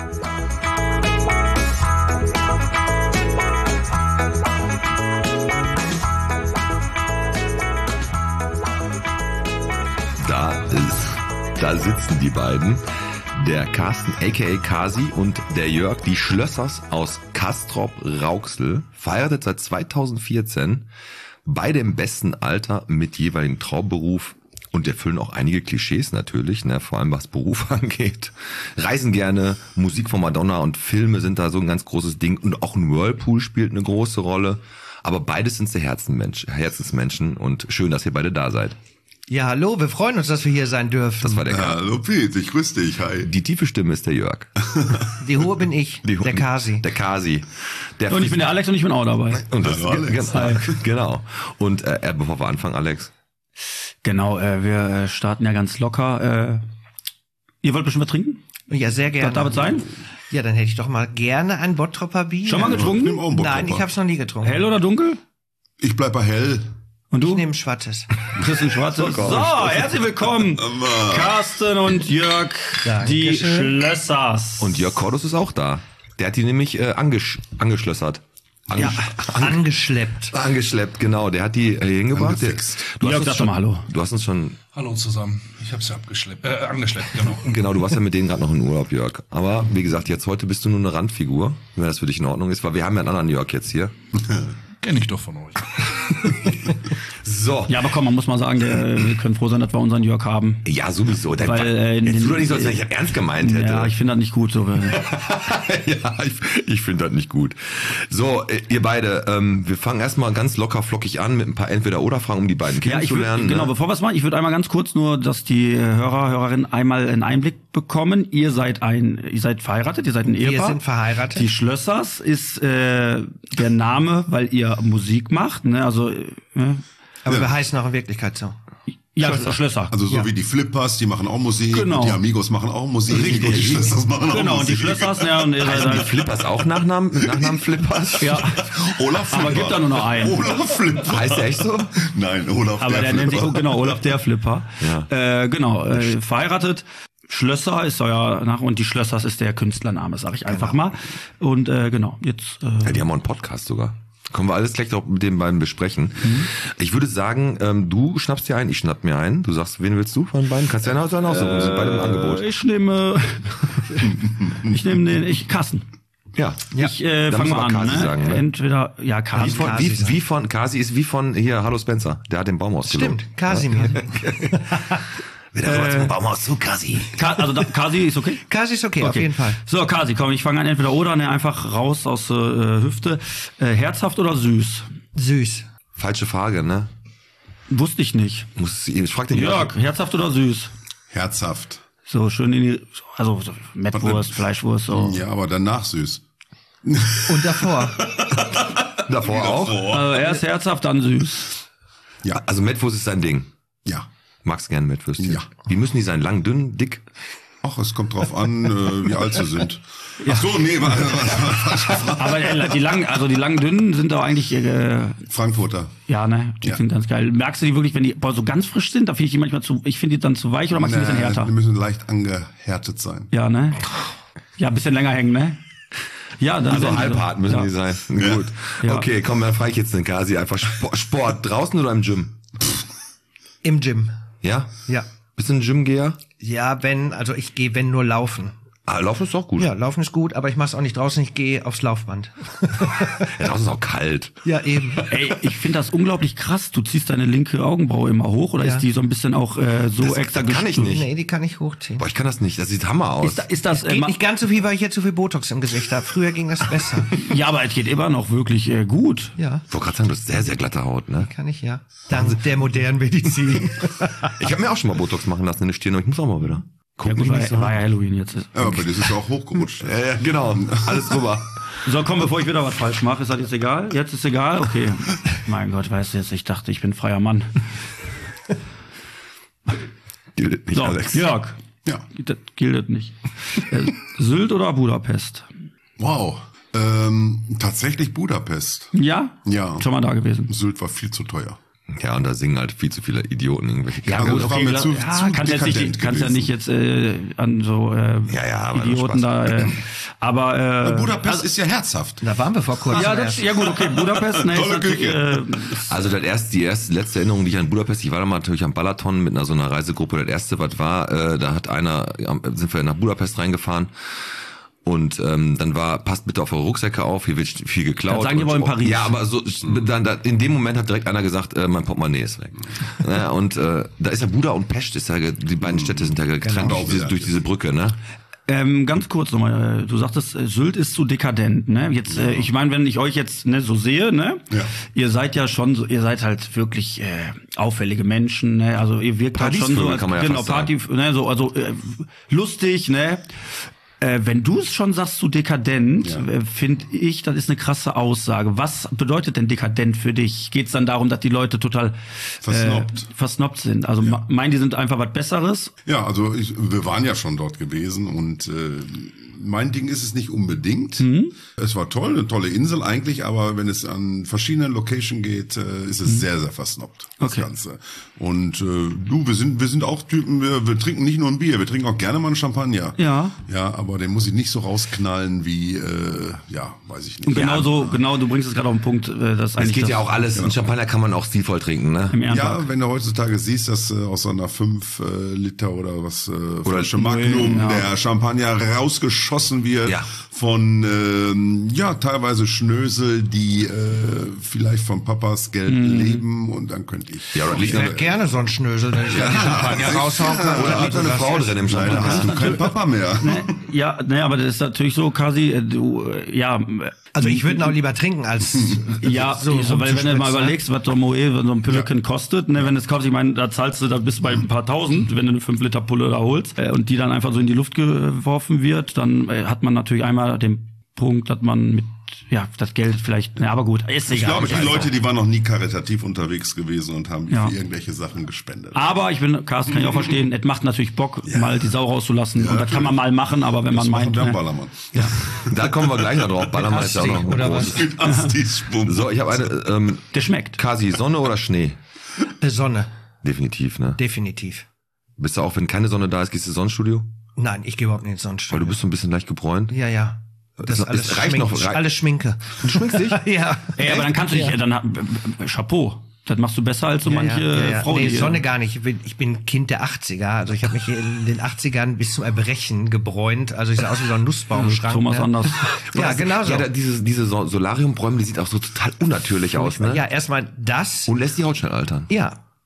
Da sitzen die beiden. Der Carsten aka Kasi und der Jörg, die Schlössers aus Castrop-Rauxel, verheiratet seit 2014, beide im besten Alter mit jeweiligen Traumberuf und erfüllen auch einige Klischees natürlich, ne, vor allem was Beruf angeht. Reisen gerne, Musik von Madonna und Filme sind da so ein ganz großes Ding und auch ein Whirlpool spielt eine große Rolle. Aber beides sind sie Herzensmenschen und schön, dass ihr beide da seid. Ja, hallo, wir freuen uns, dass wir hier sein dürfen. Das war der Hallo Pete, ich grüße dich, hi. Die tiefe Stimme ist der Jörg. Die hohe bin ich, der Kasi. Der Kasi. Und ich bin der Alex und ich bin auch dabei. Und das Hallo, Alex. Genau. Und bevor wir anfangen, Alex. Genau, wir starten ja ganz locker. Ihr wollt bestimmt was trinken? Ja, sehr gerne. Darf es sein? Ja, dann hätte ich doch mal gerne ein Bottropper Bier. Schon mal getrunken? Nein, ich habe es noch nie getrunken. Hell oder dunkel? Ich bleib bei hell. Und du? Ich nehme Schwarzes. Chris ein Schwarzes. So, herzlich willkommen. Carsten und Jörg, die Schlössers. Und Jörg Cordus ist auch da. Der hat die nämlich angeschlössert. Angeschleppt. Angeschleppt, genau. Der hat die hier hingebracht. Jörg, sag doch mal hallo. Du hast uns schon... Hallo zusammen. Ich habe sie angeschleppt, genau. Genau, du warst ja mit denen gerade noch in Urlaub, Jörg. Aber wie gesagt, jetzt heute bist du nur eine Randfigur, wenn das für dich in Ordnung ist, weil wir haben ja einen anderen Jörg jetzt hier. Kenne ich doch von euch. So. Ja, aber komm, man muss mal sagen, wir können froh sein, dass wir unseren Jörg haben. Ja, sowieso. Weil, jetzt tu doch nicht so, als wenn ich das ernst gemeint hätte. Ja, ich finde das nicht gut. So. Ja, ich finde das nicht gut. So, ihr beide, wir fangen erstmal ganz locker flockig an mit ein paar Entweder-Oder-Fragen, um die beiden kennenzulernen. Genau, bevor wir es machen, ich würde einmal ganz kurz nur, dass die Hörerinnen einmal einen Einblick bekommen. Ihr seid verheiratet, ihr seid ein Ehepaar. Wir sind verheiratet. Die Schlössers ist der Name, weil ihr Musik macht, ne? Also aber wir heißen auch in Wirklichkeit so. Ja, Schlösser. Also so wie die Flippers, die machen auch Musik. Genau. Und die Amigos machen auch Musik. Richtig. Und die Schlössers machen auch genau, Musik. und die Schlössers, ja, und ihr Also die seid Flippers auch Nachnamen Flippers? ja. Olaf Flipper. Aber gibt da nur noch einen. Olaf Flipper. Heißt der echt so? Nein, Olaf Aber der nennt sich so, genau, Olaf der Flipper. Ja. Genau, verheiratet. Schlösser ist euer Nach und die Schlössers ist der Künstlername, sag ich einfach mal. Und genau, jetzt Ja, die haben auch einen Podcast sogar. Können wir alles gleich noch mit den beiden besprechen. Ich würde sagen, du schnappst dir einen, ich schnapp mir einen. Du sagst, wen willst du von den beiden? Kannst du einen aussuchen? Wir sind beide im Angebot. Ich nehme Carsten. Ja. Ich Dann fange muss mal man an. Kasi Ne? sagen, ne? Entweder, ja, Carsten. Wie von Kasi ist wie von hier, Hallo Spencer. Der hat den Baum ausgelobt. Stimmt, Kasimir. Wieder rüber zum Baumhaus zu, Kasi. Kasi ist okay? Kasi ist okay, auf jeden Fall. So, Kasi, komm, ich fange an, entweder oder, ne, einfach raus aus der Hüfte. Herzhaft oder süß? Süß. Falsche Frage, ne? Wusste ich nicht. Ich frag den Jörg, herzhaft oder süß? Herzhaft. So schön in die, also so Mettwurst, Fleischwurst, so. Ja, aber danach süß. Und davor. Davor auch? Also erst herzhaft, dann süß. Ja. Also Mettwurst ist sein Ding. Ja. Magst gerne Mettwürstchen? Ja. Wie müssen die sein? Lang, dünn, dick? Ach, es kommt drauf an, wie alt sie sind. Ach so, nee, Aber die langen dünnen sind doch eigentlich, Frankfurter. ja, ne, die Ja. sind ganz geil. Merkst du die wirklich, wenn die so ganz frisch sind, da finde ich die manchmal ich finde die dann zu weich oder magst du ein bisschen härter? Die müssen leicht angehärtet sein. Ja, ne? Ja, ein bisschen länger hängen, ne? Ja, dann Also halbhart müssen die sein. Gut. Ja. Okay, komm, dann frage ich jetzt den Kasi einfach Sport. Draußen oder im Gym? Im Gym. Ja? Ja. Bist du ein Gymgeher? Ja, also ich gehe, wenn nur laufen. Ah, Laufen ist doch gut. Ja, laufen ist gut, aber ich mache es auch nicht draußen, ich gehe aufs Laufband. Ja, draußen ist auch kalt. Ja, eben. Ey, ich finde das unglaublich krass. Du ziehst deine linke Augenbraue immer hoch oder Ja. ist die so ein bisschen auch so Das extra kann ich gestülpt? nicht. Nee, die kann ich hochziehen. Boah, ich kann das nicht. Das sieht Hammer aus. Ist das Geht nicht ganz so viel, weil ich jetzt so viel Botox im Gesicht habe. Früher ging das besser. ja, aber es geht immer noch wirklich gut. Ja, Ich wollte gerade sagen, du hast sehr, sehr glatte Haut, ne? kann ich ja. Dank der modernen Medizin. Ich habe mir auch schon mal Botox machen lassen in der Stirn, aber ich muss auch mal wieder. Guck Ja, gut, mich nicht so war an. ja Halloween jetzt. Ja, aber das ist auch hochgerutscht. Ja, genau. Alles drüber. So, komm, bevor ich wieder was falsch mache, ist das jetzt egal? Jetzt ist egal? Okay. Mein Gott, weißt du jetzt, ich dachte, ich bin freier Mann. Gilt nicht, So, Alex. Jörg. Ja. Das gilt nicht. Sylt oder Budapest? Wow. Tatsächlich Budapest. Ja? Ja. Schon mal da gewesen. Sylt war viel zu teuer. Ja, und da singen halt viel zu viele Idioten irgendwelche Ja, Also gut, das war okay, mir zu kannst ja dekadent nicht jetzt an so Ja, aber Idioten Spaß. da. Aber Budapest ist ja herzhaft. Da waren wir vor kurzem ja, erst. ja gut, okay, Budapest, ne, Tolle ist natürlich, Also die letzte Erinnerung, die ich an Budapest, ich war da mal natürlich am Balaton mit so einer Reisegruppe. Das erste, was war, da sind wir nach Budapest reingefahren. Und dann passt bitte auf eure Rucksäcke auf, hier wird viel geklaut. Das sagen die wohl in Paris. Ja, aber so in dem Moment hat direkt einer gesagt, mein Portemonnaie ist weg. Ja, und da ist ja Buda und Pest, die beiden Städte sind ja getrennt durch diese Brücke, ne? ganz kurz nochmal, du sagtest, Sylt ist zu dekadent, ne? Jetzt, ich meine, wenn ich euch jetzt so sehe, ne? Ja. Ihr seid ja schon so, ihr seid halt wirklich auffällige Menschen, ne? Also ihr wirkt halt schon so, Partyvögel, als, kann man ja genau, fast sagen. Party, ne? So, also lustig, ne? Wenn du es schon sagst, so dekadent, finde ich, das ist eine krasse Aussage. Was bedeutet denn dekadent für dich? Geht es dann darum, dass die Leute total versnobbt sind? Also meinen die sind einfach was Besseres? Ja, also wir waren ja schon dort gewesen und mein Ding ist es nicht unbedingt. Es war toll, eine tolle Insel eigentlich, aber wenn es an verschiedenen Locations geht, ist es sehr, sehr versnobbt, das Ganze. Und wir sind auch Typen, wir trinken nicht nur ein Bier, wir trinken auch gerne mal einen Champagner. Ja. Ja, aber den muss ich nicht so rausknallen wie, weiß ich nicht. Und genau, du bringst es gerade auf den Punkt, dass Es eigentlich geht das, ja auch alles, und Champagner kann man auch stilvoll trinken, ne? im Ehrenpark. Ja, wenn du heutzutage siehst, dass aus so einer 5 Liter oder was Flasche Magnum der Champagner rausgeschossen wird von teilweise Schnösel, die vielleicht von Papas Geld leben und dann könnte ich. Ja, oder Ich wäre gerne so ein Schnösel, wenn ich da die Champagner raushauen kann. Oder liegt da eine Frau drin im Leider Champagner? hast du keinen Papa mehr. Ja, ne, aber das ist natürlich so, Kasi, Also ich würde noch lieber trinken als ja, so weil wenn du mal rumzuspritzen, überlegst, was so ein Moe, so ein Pülleken kostet, ne, wenn du es kaufst, ich meine, da zahlst du, da bist du bei ein paar tausend, wenn du eine 5 Liter Pulle da holst und die dann einfach so in die Luft geworfen wird, dann hat man natürlich einmal den Punkt, dass man mit das Geld vielleicht, aber gut, ist Ich egal. glaube, die Leute, die waren noch nie karitativ unterwegs gewesen und haben für irgendwelche Sachen gespendet. Aber Carsten kann ich auch verstehen, es macht natürlich Bock, mal die Sau rauszulassen. Und das kann man mal machen, aber wenn man meint. Der Ne, Ballermann. Da kommen wir gleich noch drauf. Ballermann ist ja auch noch ein oder was? großes. Mit Astis Spum. So, ich habe eine, der schmeckt. Kasi, Sonne oder Schnee? Sonne, Definitiv, ne? definitiv. Bist du auch, wenn keine Sonne da ist, gehst du ins Sonnenstudio? Nein, ich gehe überhaupt nicht ins Weil Sonnenstudio. du bist so ein bisschen leicht gebräunt. Ja. Das Es- ist alles es reicht Schminke. noch- Alles Schminke. Du schminkst dich? Ja. Ey, aber dann kannst du dich, Chapeau. Das machst du besser als so manche Frau, Nee, die Sonne gar nicht. Ich bin Kind der 80er. Also ich habe mich in den 80ern bis zum Erbrechen gebräunt. Also ich sah aus wie so ein Nussbaumschrank. Thomas ne? Anders. Ja, genau so. Ja, diese Solariumbräume, die sieht auch so total unnatürlich aus, ne? Ja, erstmal das. Und lässt die Haut schnell altern. Ja.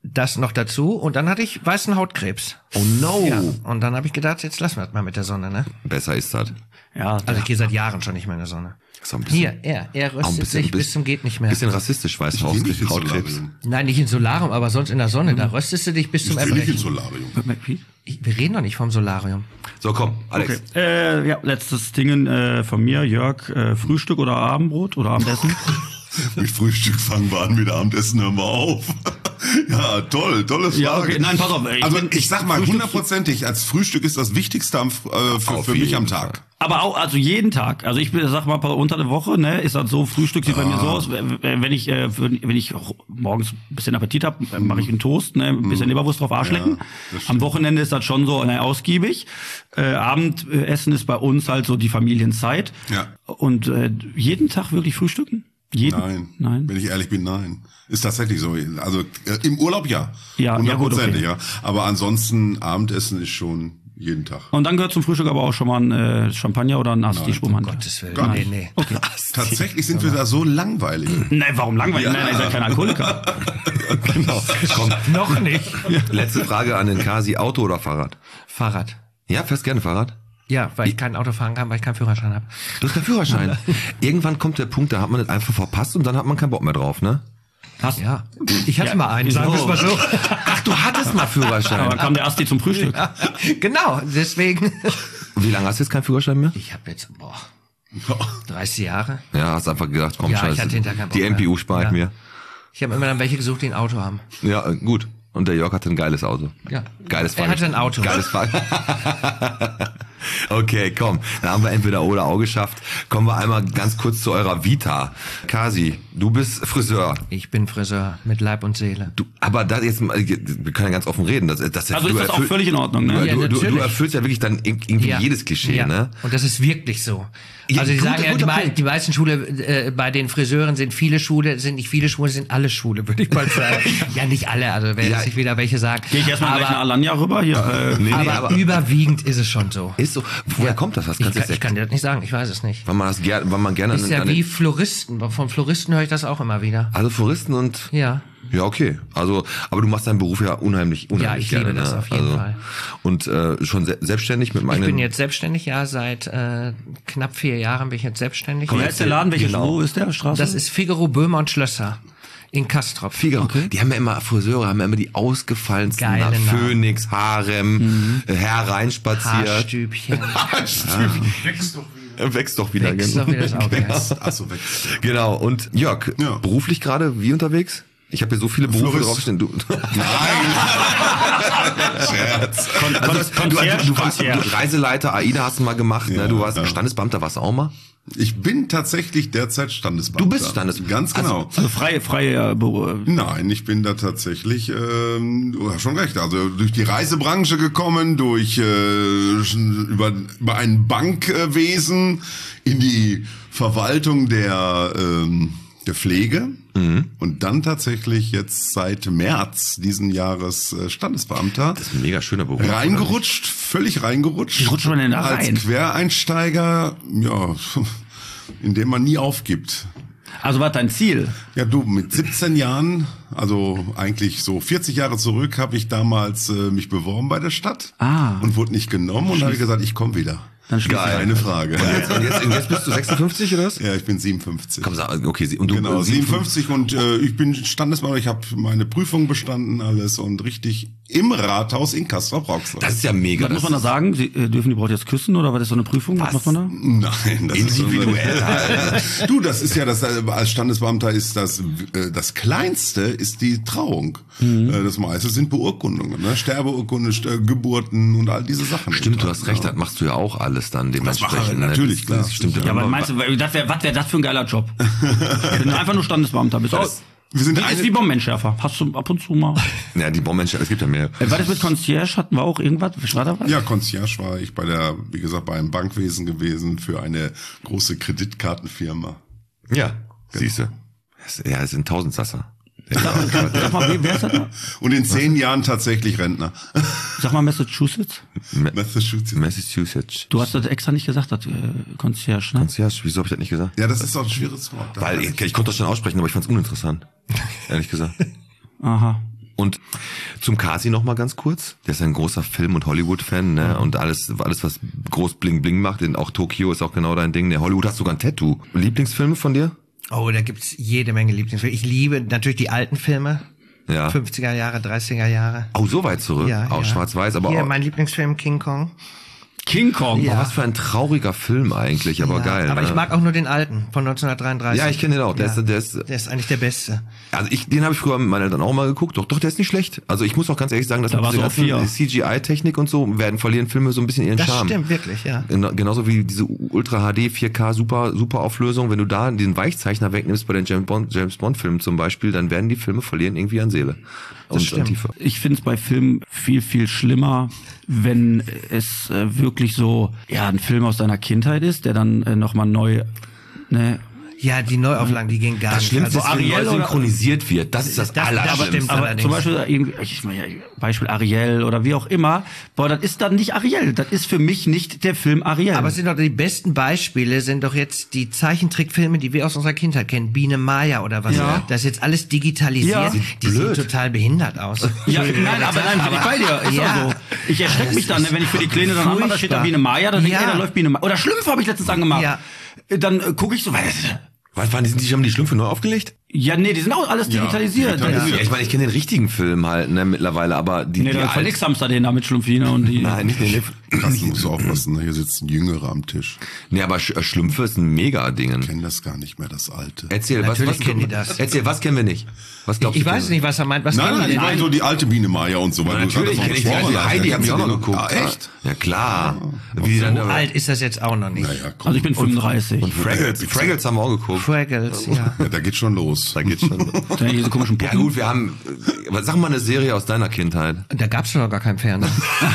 das noch dazu und dann hatte ich weißen Hautkrebs. Oh no. Ja, und dann habe ich gedacht, jetzt lassen wir das mal mit der Sonne, ne? Besser ist das. Ja, Also ich gehe seit Jahren schon nicht mehr in der Sonne. Ist auch ein bisschen, Hier, er röstet sich bis zum geht nicht mehr. Bisschen rassistisch, weißt du, Geh nicht ins Hautkrebs. Solarium. Nein, nicht in Solarium, aber sonst in der Sonne. Da röstest du dich bis zum Ich geh nicht ins Erbrechen. Solarium. Wir reden doch nicht vom Solarium. So, komm, Alex. okay. Ja, letztes Ding von mir, Jörg. Frühstück oder Abendbrot oder Abendessen? Mit Frühstück fangen wir an, mit Abendessen hören wir auf. Ja, tolle Frage. Ja, okay. Nein, pass auf. Also ich sag mal, hundertprozentig, als Frühstück ist das Wichtigste für mich am Tag. Aber auch, also jeden Tag. Also ich sag mal, unter der Woche, ne, ist das so, Frühstück sieht bei mir so aus, wenn ich morgens ein bisschen Appetit habe, mache ich einen Toast, ne, ein bisschen Leberwurst drauf, Arsch lecken. Am Wochenende ist das schon so, ne, ausgiebig. Abendessen ist bei uns halt so die Familienzeit. Ja. Und jeden Tag wirklich frühstücken? Nein. Wenn ich ehrlich bin, nein. Ist tatsächlich so. Also im Urlaub ja. Ja, hundertprozentig, ja, gut, ja. Aber ansonsten Abendessen ist schon jeden Tag. Und dann gehört zum Frühstück aber auch schon mal ein Champagner oder ein Asti Spumante. Gottes Willen. Gar Nee. Okay. Tatsächlich sind wir da so langweilig. Nein, warum langweilig? Nein, ihr seid kein Alkoholiker. Genau. Komm, Noch nicht. letzte Frage an den Kasi. Auto oder Fahrrad? Fahrrad. Ja, fährst gerne Fahrrad? Ja, weil ich kein Auto fahren kann, weil ich keinen Führerschein habe. Du hast keinen Führerschein. Irgendwann kommt der Punkt, da hat man das einfach verpasst und dann hat man keinen Bock mehr drauf, ne? Ja. Ich hatte mal einen, sagen wir es mal so. Ach, du hattest mal Führerschein. Aber kam der Asti zum Frühstück. Ja, genau, deswegen. Wie lange hast du jetzt keinen Führerschein mehr? Ich habe jetzt, 30 Jahre. Ja, hast einfach gedacht, komm, Ja, ich scheiße. hatte hinterher keinen Bock Die mehr. NPU spare ich Ja. mir. Ich habe immer dann welche gesucht, die ein Auto haben. Ja, gut. Und der Jörg hatte ein geiles Auto. Ja. Geiles Er hatte ein Auto. Geiles Fahrrad. Okay, komm. Dann haben wir entweder oder auch geschafft. Kommen wir einmal ganz kurz zu eurer Vita. Kasi, du bist Friseur. Ich bin Friseur mit Leib und Seele. Du, aber das jetzt mal, wir können ja ganz offen reden. Also ist das auch völlig in Ordnung, ne? Ja, du natürlich. erfüllst ja wirklich dann irgendwie Ja. jedes Klischee, Ja. ne? Und das ist wirklich so. Ja, Also die guter- sagen ja, guter Punkt. die meisten Schule, bei den Friseuren sind viele Schule, sind nicht viele Schule, sind alle Schule, würde ich mal sagen. Ja, nicht alle, also wenn Ja. jetzt nicht wieder welche sagen. Gehe ich erstmal gleich nach Alanya rüber hier. Nee, aber überwiegend ist es schon so. ist so. Woher kommt das? Was kannst du Ich jetzt kann dir das nicht sagen, ich weiß es nicht. Weil man gerne Ist ja wie Floristen. Von Floristen höre ich das auch immer wieder. also Floristen und Ja. ja, okay. Also, aber du machst deinen Beruf ja unheimlich Ja, ich gerne. liebe das ne? auf jeden Fall. Und schon selbstständig mit meinen. Ich bin jetzt selbstständig, ja, seit knapp 4 Jahren bin ich jetzt selbstständig. Wer ist der Laden? Welche Genau. Wo ist der Straße? Das ist Figaro, Böhmer und Schlösser in Castrop. Figaro. Die haben ja immer, Friseure haben ja immer die ausgefallensten Geile Namen. Namen. Phönix, Harem, hereinspaziert. Haarstübchen. Wächst doch wieder. Wächst doch wieder das Auge. Ach so, weg. Genau. Und Jörg, Ja. beruflich gerade wie unterwegs? Ich habe hier so viele Berufe Florist. draufstehen. Du, Scherz. du warst Reiseleiter, AIDA hast du mal gemacht. Ja, ne? Du warst ja. Standesbeamter, warst du auch mal? Ich bin tatsächlich derzeit Standesbeamter. Du bist Standesbeamter. Ganz genau. also freie Nein, ich bin da tatsächlich, du hast schon recht, also durch die Reisebranche gekommen, durch über ein Bankwesen in die Verwaltung der Pflege und dann tatsächlich jetzt seit März diesen Jahres Standesbeamter. Das ist ein mega schöner Beruf. Reingerutscht, völlig reingerutscht. Wie rutscht man denn da als rein? Quereinsteiger, ja, indem man nie aufgibt. Also was dein Ziel? Ja, du, mit 17 Jahren, also eigentlich so 40 Jahre zurück, habe ich damals mich beworben bei der Stadt und wurde nicht genommen und habe gesagt, ich komme wieder. Dann schließ ich Keine Frage. Und jetzt bist du 56 oder was? Ja, ich bin 57. Komm, sag, okay, und du Genau, 57 und ich bin Standesbeamter, ich habe meine Prüfung bestanden, alles und richtig im Rathaus in Castrop-Rauxel. Das ist ja mega. Was muss man da sagen? Sie dürfen die Braut jetzt küssen oder was ist so eine Prüfung? Was macht man da? Nein, das Individuell ist du, das ist ja das als Standesbeamter ist das kleinste ist die Trauung. Das meiste sind Beurkundungen, ne? Sterbeurkunde, Geburten und all diese Sachen. Stimmt, du hast recht, das machst du ja auch alles dann dementsprechend. mache ich ne? natürlich, klar. Das stimmt. Ja, aber meinst du, was wäre das für ein geiler Job? Wenn du einfach nur Standesbeamter bist. Wir sind Das ist wie Bombenentschärfer. Hast du ab und zu mal. Ja, die Bombenmenschen, es gibt ja mehr. War das mit Concierge? Hatten wir auch irgendwas? War da was? Ja, Concierge war ich wie gesagt, beim Bankwesen gewesen für eine große Kreditkartenfirma. Ja, siehste. Ja, es sind Tausendsasser. Sag mal, wer ist das da? Und in 10 Jahren tatsächlich Rentner. Sag mal Massachusetts. Massachusetts. Du hast das extra nicht gesagt, das Concierge, ne? Concierge, wieso habe ich das nicht gesagt? Ja, das ist doch ein schwieriges Wort. Weil ich konnte das schon aussprechen, aber ich fand es uninteressant. Ehrlich gesagt. Aha. Und zum Kasi noch mal ganz kurz. Der ist ein großer Film- und Hollywood-Fan, ne? Und alles, was groß Bling Bling macht. Auch Tokio ist auch genau dein Ding. Der Hollywood hat sogar ein Tattoo. Lieblingsfilme von dir? Oh, da gibt's jede Menge Lieblingsfilme. Ich liebe natürlich die alten Filme. Ja. 50er Jahre, 30er Jahre. Oh, so weit zurück. Ja, auch ja. schwarz-weiß, aber Hier, auch. mein Lieblingsfilm, King Kong. King Kong. Oh, was für ein trauriger Film eigentlich, aber Ja, geil. aber ne? ich mag auch nur den alten von 1933. Ja, ich kenne den auch. Der Ja. ist Der ist eigentlich der Beste. also den habe ich früher mit meinen Eltern auch mal geguckt. Doch, der ist nicht schlecht. Also ich muss auch ganz ehrlich sagen, dass Da mit warst dieser du auch ganzen CGI-Technik und so verlieren Filme so ein bisschen ihren Das Charme. stimmt wirklich, ja. Genauso wie diese Ultra HD 4K super Auflösung. Wenn du da den Weichzeichner wegnimmst bei den James Bond Filmen zum Beispiel, dann werden die Filme verlieren irgendwie an Seele und an stimmt. Tiefe. Ich finde es bei Filmen viel, viel schlimmer, wenn es wirklich so, ja, ein Film aus deiner Kindheit ist, der dann nochmal neu, ne, Ja, die Neuauflagen, die gehen gar Das nicht. Schlimmste Also, ist, wenn Ariel neu synchronisiert wird. Das ist das Das Allerschlimmste. stimmt. aber allerdings. zum Beispiel, ich meine, Beispiel Ariel oder wie auch immer, boah, das ist dann nicht Ariel. Das ist für mich nicht der Film Ariel. Aber es sind doch die besten Beispiele, sind doch jetzt die Zeichentrickfilme, die wir aus unserer Kindheit kennen. Biene Maya oder was. Ja. Das ist jetzt alles digitalisiert. Ja. Die sehen total behindert aus. ja, nein, bin ich bei dir. Ist Ja. auch so. Ich erschrecke mich dann, ne, wenn ich für die Kleine dann anmache, da steht da Biene Maya, dann denke ich, Ja. da läuft Biene Maya. Oder Schlümpfe habe ich letztens angemacht. Ja. Dann gucke ich so, Was waren die haben die Schlümpfe neu aufgelegt? ja, nee, die sind auch alles digitalisiert. digitalisiert. Ja, ich meine, ich kenne den richtigen Film halt, ne, mittlerweile, aber die Nee, da alten- verlegst du den da mit Schlumpfine und die. Nein, nicht den Krass, musst du aufpassen, hier sitzen Jüngere am Tisch. Nee, aber Schlümpfe ist ein Mega-Ding. Ich kenne das gar nicht mehr, das Alte. Erzähl, Natürlich kennen die das. Erzähl, was kennen wir nicht? Was glaubst Ich du? weiß nicht, was er meint. Was Nein, kennen nein, die ich denn? meine so die alte Biene Maya und so. Weil du Natürlich gerade kenne ich von die vorne alte Heidi, hab ich auch noch geguckt. Ah, echt? Ja, klar. Wie die dann, So alt ist das jetzt auch noch nicht. Naja, komm. Also ich bin 35. und Fraggles haben wir auch geguckt. Fraggles, ja. Ja, da geht schon los. Da geht's schon. Dann diese komischen Ja Puppen. gut, wir haben, sag mal eine Serie aus deiner Kindheit. Da gab's doch noch gar keinen Fernseher.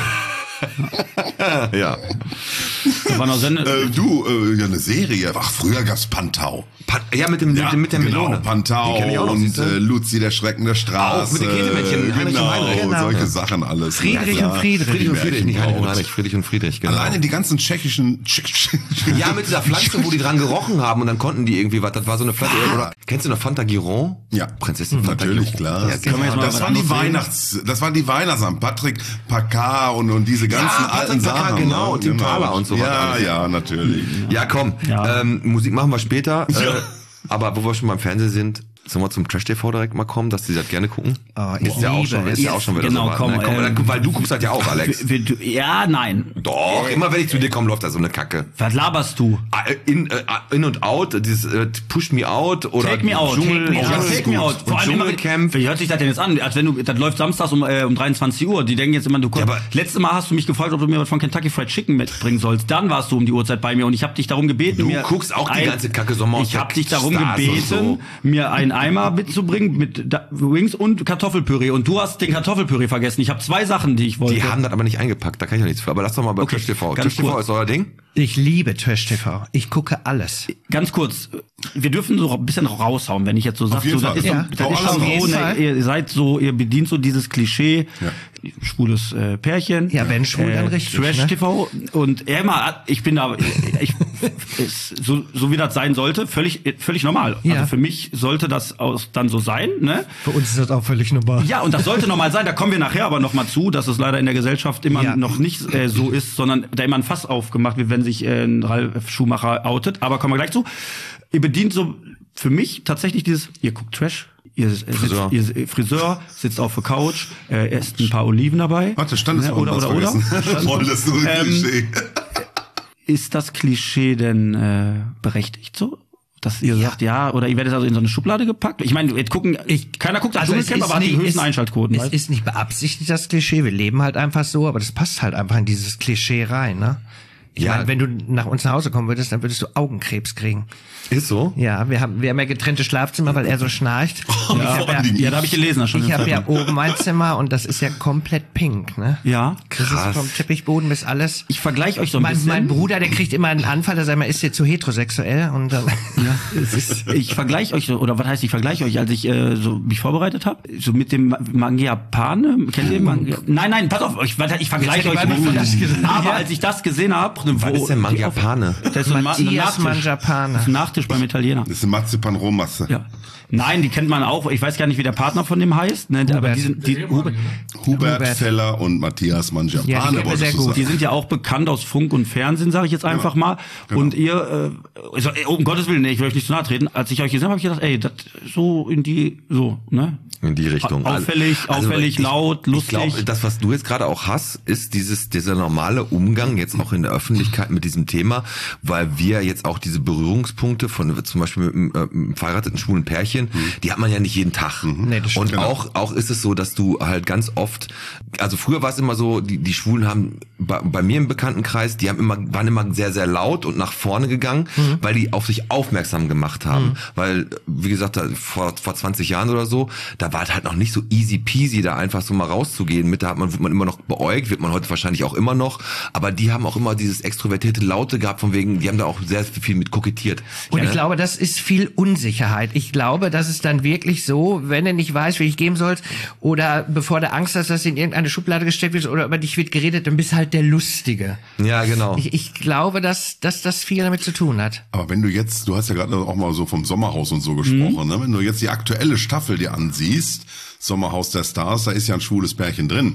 Ja. Da war noch Sende. Ja, eine Serie. Ach, früher gab's Pantau. Ja, mit der Melone. Genau, Pantau Die kenn ich auch noch, und siehst du? Luzi, der Schrecken der Straße. Auch mit den Käsemännchen, Heinrich und genau, Heinrich. Genau. solche Sachen alles. Friedrich Ja, und klar. Friedrich. Nicht Heinrich und Braut. Heinrich, Friedrich und Friedrich, genau. Alleine die ganzen tschechischen... Ja, mit dieser Pflanze, wo die dran gerochen haben und dann konnten die irgendwie was. Das war so eine Pflanze. Oder kennst du noch Fanta Giron? Ja, Prinzessin Fanta natürlich, Giron. klar. Ja, genau. Das waren die Weihnachtsamt. Patrick Pacard und diese ganzen Ja, Patrick alten Pacard, Sachen. genau, ne? und Tim Thaler und so Ja, weiter. ja, natürlich. Ja, komm. Ja. Musik machen wir später. Aber wo wir schon beim Fernsehen sind, sollen wir zum Trash-TV direkt mal kommen, dass die das gerne gucken? Oh, ich ist ja auch liebe schon, es. ist ja auch schon wieder Genau, so weit, komm, ne? Komm, weil du guckst halt ja auch, Alex. Ja, nein. Doch, immer wenn ich zu dir komme, läuft da so eine Kacke. Was laberst du? In und out, dieses Push Me Out oder Take me out. Dschungel, Take me ja, out. das ist Take me gut. out. Vor Und allem immer, Dschungelcamp. wie hört sich das denn jetzt an? Als wenn du, das läuft samstags um 23 Uhr. Die denken jetzt immer, du kommst. Ja, aber- Letztes Mal hast du mich gefragt, ob du mir was von Kentucky Fried Chicken mitbringen sollst. Dann warst du um die Uhrzeit bei mir und ich habe dich darum gebeten, Du mir guckst auch die ganze Kacke Sommer Ich habe dich darum Stars und gebeten, so. mir einen Eimer mitzubringen mit Wings und Kartoffelpüree. Und du hast den Kartoffelpüree vergessen. Ich habe 2 Sachen, die ich wollte. Die haben das aber nicht eingepackt, da kann ich ja nichts für. Aber lass doch mal bei Okay, Trash TV. ganz Trash TV kurz. ist euer Ding? Ich liebe Trash TV. Ich gucke alles. Ganz kurz, wir dürfen so ein bisschen raushauen, wenn ich jetzt so sage, jeden so, das Fall. ist, Ja. das Hau ist alles schon raus. so, Auf jeden Fall. ihr seid so, ihr bedient so dieses Klischee, schwules Pärchen. Ja, wenn schwul, dann richtig, Trash ne? TV und ich bin da, so wie das sein sollte, völlig normal. Ja. Also für mich sollte das dann so sein, ne? Für uns ist das auch völlig normal. Ja, und das sollte normal sein, da kommen wir nachher aber noch mal zu, dass es leider in der Gesellschaft immer Ja. noch nicht so ist, sondern da immer ein Fass aufgemacht wird, wenn sich ein Ralf Schumacher outet. Aber kommen wir gleich zu. Ihr bedient so für mich tatsächlich dieses, ihr guckt Trash, ihr Friseur sitzt auf der Couch, esst ein paar Oliven dabei. Warte, Standesordnung oder. Voll, das ist so ein Klischee. Ist das Klischee denn berechtigt so? Dass ihr sagt, ja, oder ihr werdet also in so eine Schublade gepackt? Ich meine, jetzt keiner guckt das Dschungelcamp, aber hat die höchsten Einschaltquoten. Es weißt? ist nicht beabsichtigt, das Klischee. Wir leben halt einfach so, aber das passt halt einfach in dieses Klischee rein, ne? Ich Ja. meine, wenn du nach uns nach Hause kommen würdest, dann würdest du Augenkrebs kriegen. Ist so? Ja, wir haben ja getrennte Schlafzimmer, weil er so schnarcht. Und ich hab Ja, da habe ich gelesen, das schon. ich in der habe ja Zeitung. oben ein Zimmer und das ist ja komplett pink, ne? Ja. Das ist vom Teppichboden bis alles. Ich vergleiche euch so ein bisschen. Mein Bruder, der kriegt immer einen Anfall, der sagt mal, ist dir zu heterosexuell? Und dann Ich vergleiche euch so, oder was heißt ich vergleiche euch, als ich so mich vorbereitet habe, so mit dem Mangiapane, kennt ihr Nein, pass auf, ich vergleiche euch Jetzt hätte ich mal nur. das gesagt. Aber als ich das gesehen habe, eine Was ist denn Mangiapane? Das ist ein Matthias Mangiapane. Das ist ein Nachtisch beim Italiener. Das ist eine Marzipan-Rohmasse. Ja. Nein, die kennt man auch. Ich weiß gar nicht, wie der Partner von dem heißt. Ne, aber Hubert Feller und Matthias Mangiapane. Ja, die kennen wir sehr gut. Die sind ja auch bekannt aus Funk und Fernsehen, sage ich jetzt einfach mal. Genau. Und ihr, also, um Gottes Willen, ich will euch nicht zu nahe treten. Als ich euch gesehen habe, habe ich gedacht, ey, das so in die, so, ne? In die Richtung. Auffällig, laut, lustig. Ich glaube, das, was du jetzt gerade auch hast, ist dieser normale Umgang jetzt auch in der Öffentlichkeit mit diesem Thema, weil wir jetzt auch diese Berührungspunkte von zum Beispiel mit einem verheirateten schwulen Pärchen, die hat man ja nicht jeden Tag. Nee, das stimmt. Und auch ist es so, dass du halt ganz oft, also früher war es immer so, die Schwulen haben bei mir im Bekanntenkreis, die waren immer sehr, sehr laut und nach vorne gegangen, weil die auf sich aufmerksam gemacht haben. Weil, wie gesagt, vor 20 Jahren oder so, da war es halt noch nicht so easy peasy, da einfach so mal rauszugehen. Wird man immer noch beäugt, wird man heute wahrscheinlich auch immer noch. Aber die haben auch immer dieses extrovertierte Laute gehabt, von wegen, die haben da auch sehr viel mit kokettiert. Und ich glaube, das ist viel Unsicherheit. Ich glaube, das ist dann wirklich so, wenn du nicht weißt, wie ich geben sollst, oder bevor du Angst hast, dass du in irgendeine Schublade gesteckt wird oder über dich wird geredet, dann bist halt der Lustige. Ja, genau. Ich glaube, dass das viel damit zu tun hat. Aber wenn du hast ja gerade auch mal so vom Sommerhaus und so gesprochen, ne? Wenn du jetzt die aktuelle Staffel dir ansiehst, Sommerhaus der Stars, da ist ja ein schwules Pärchen drin.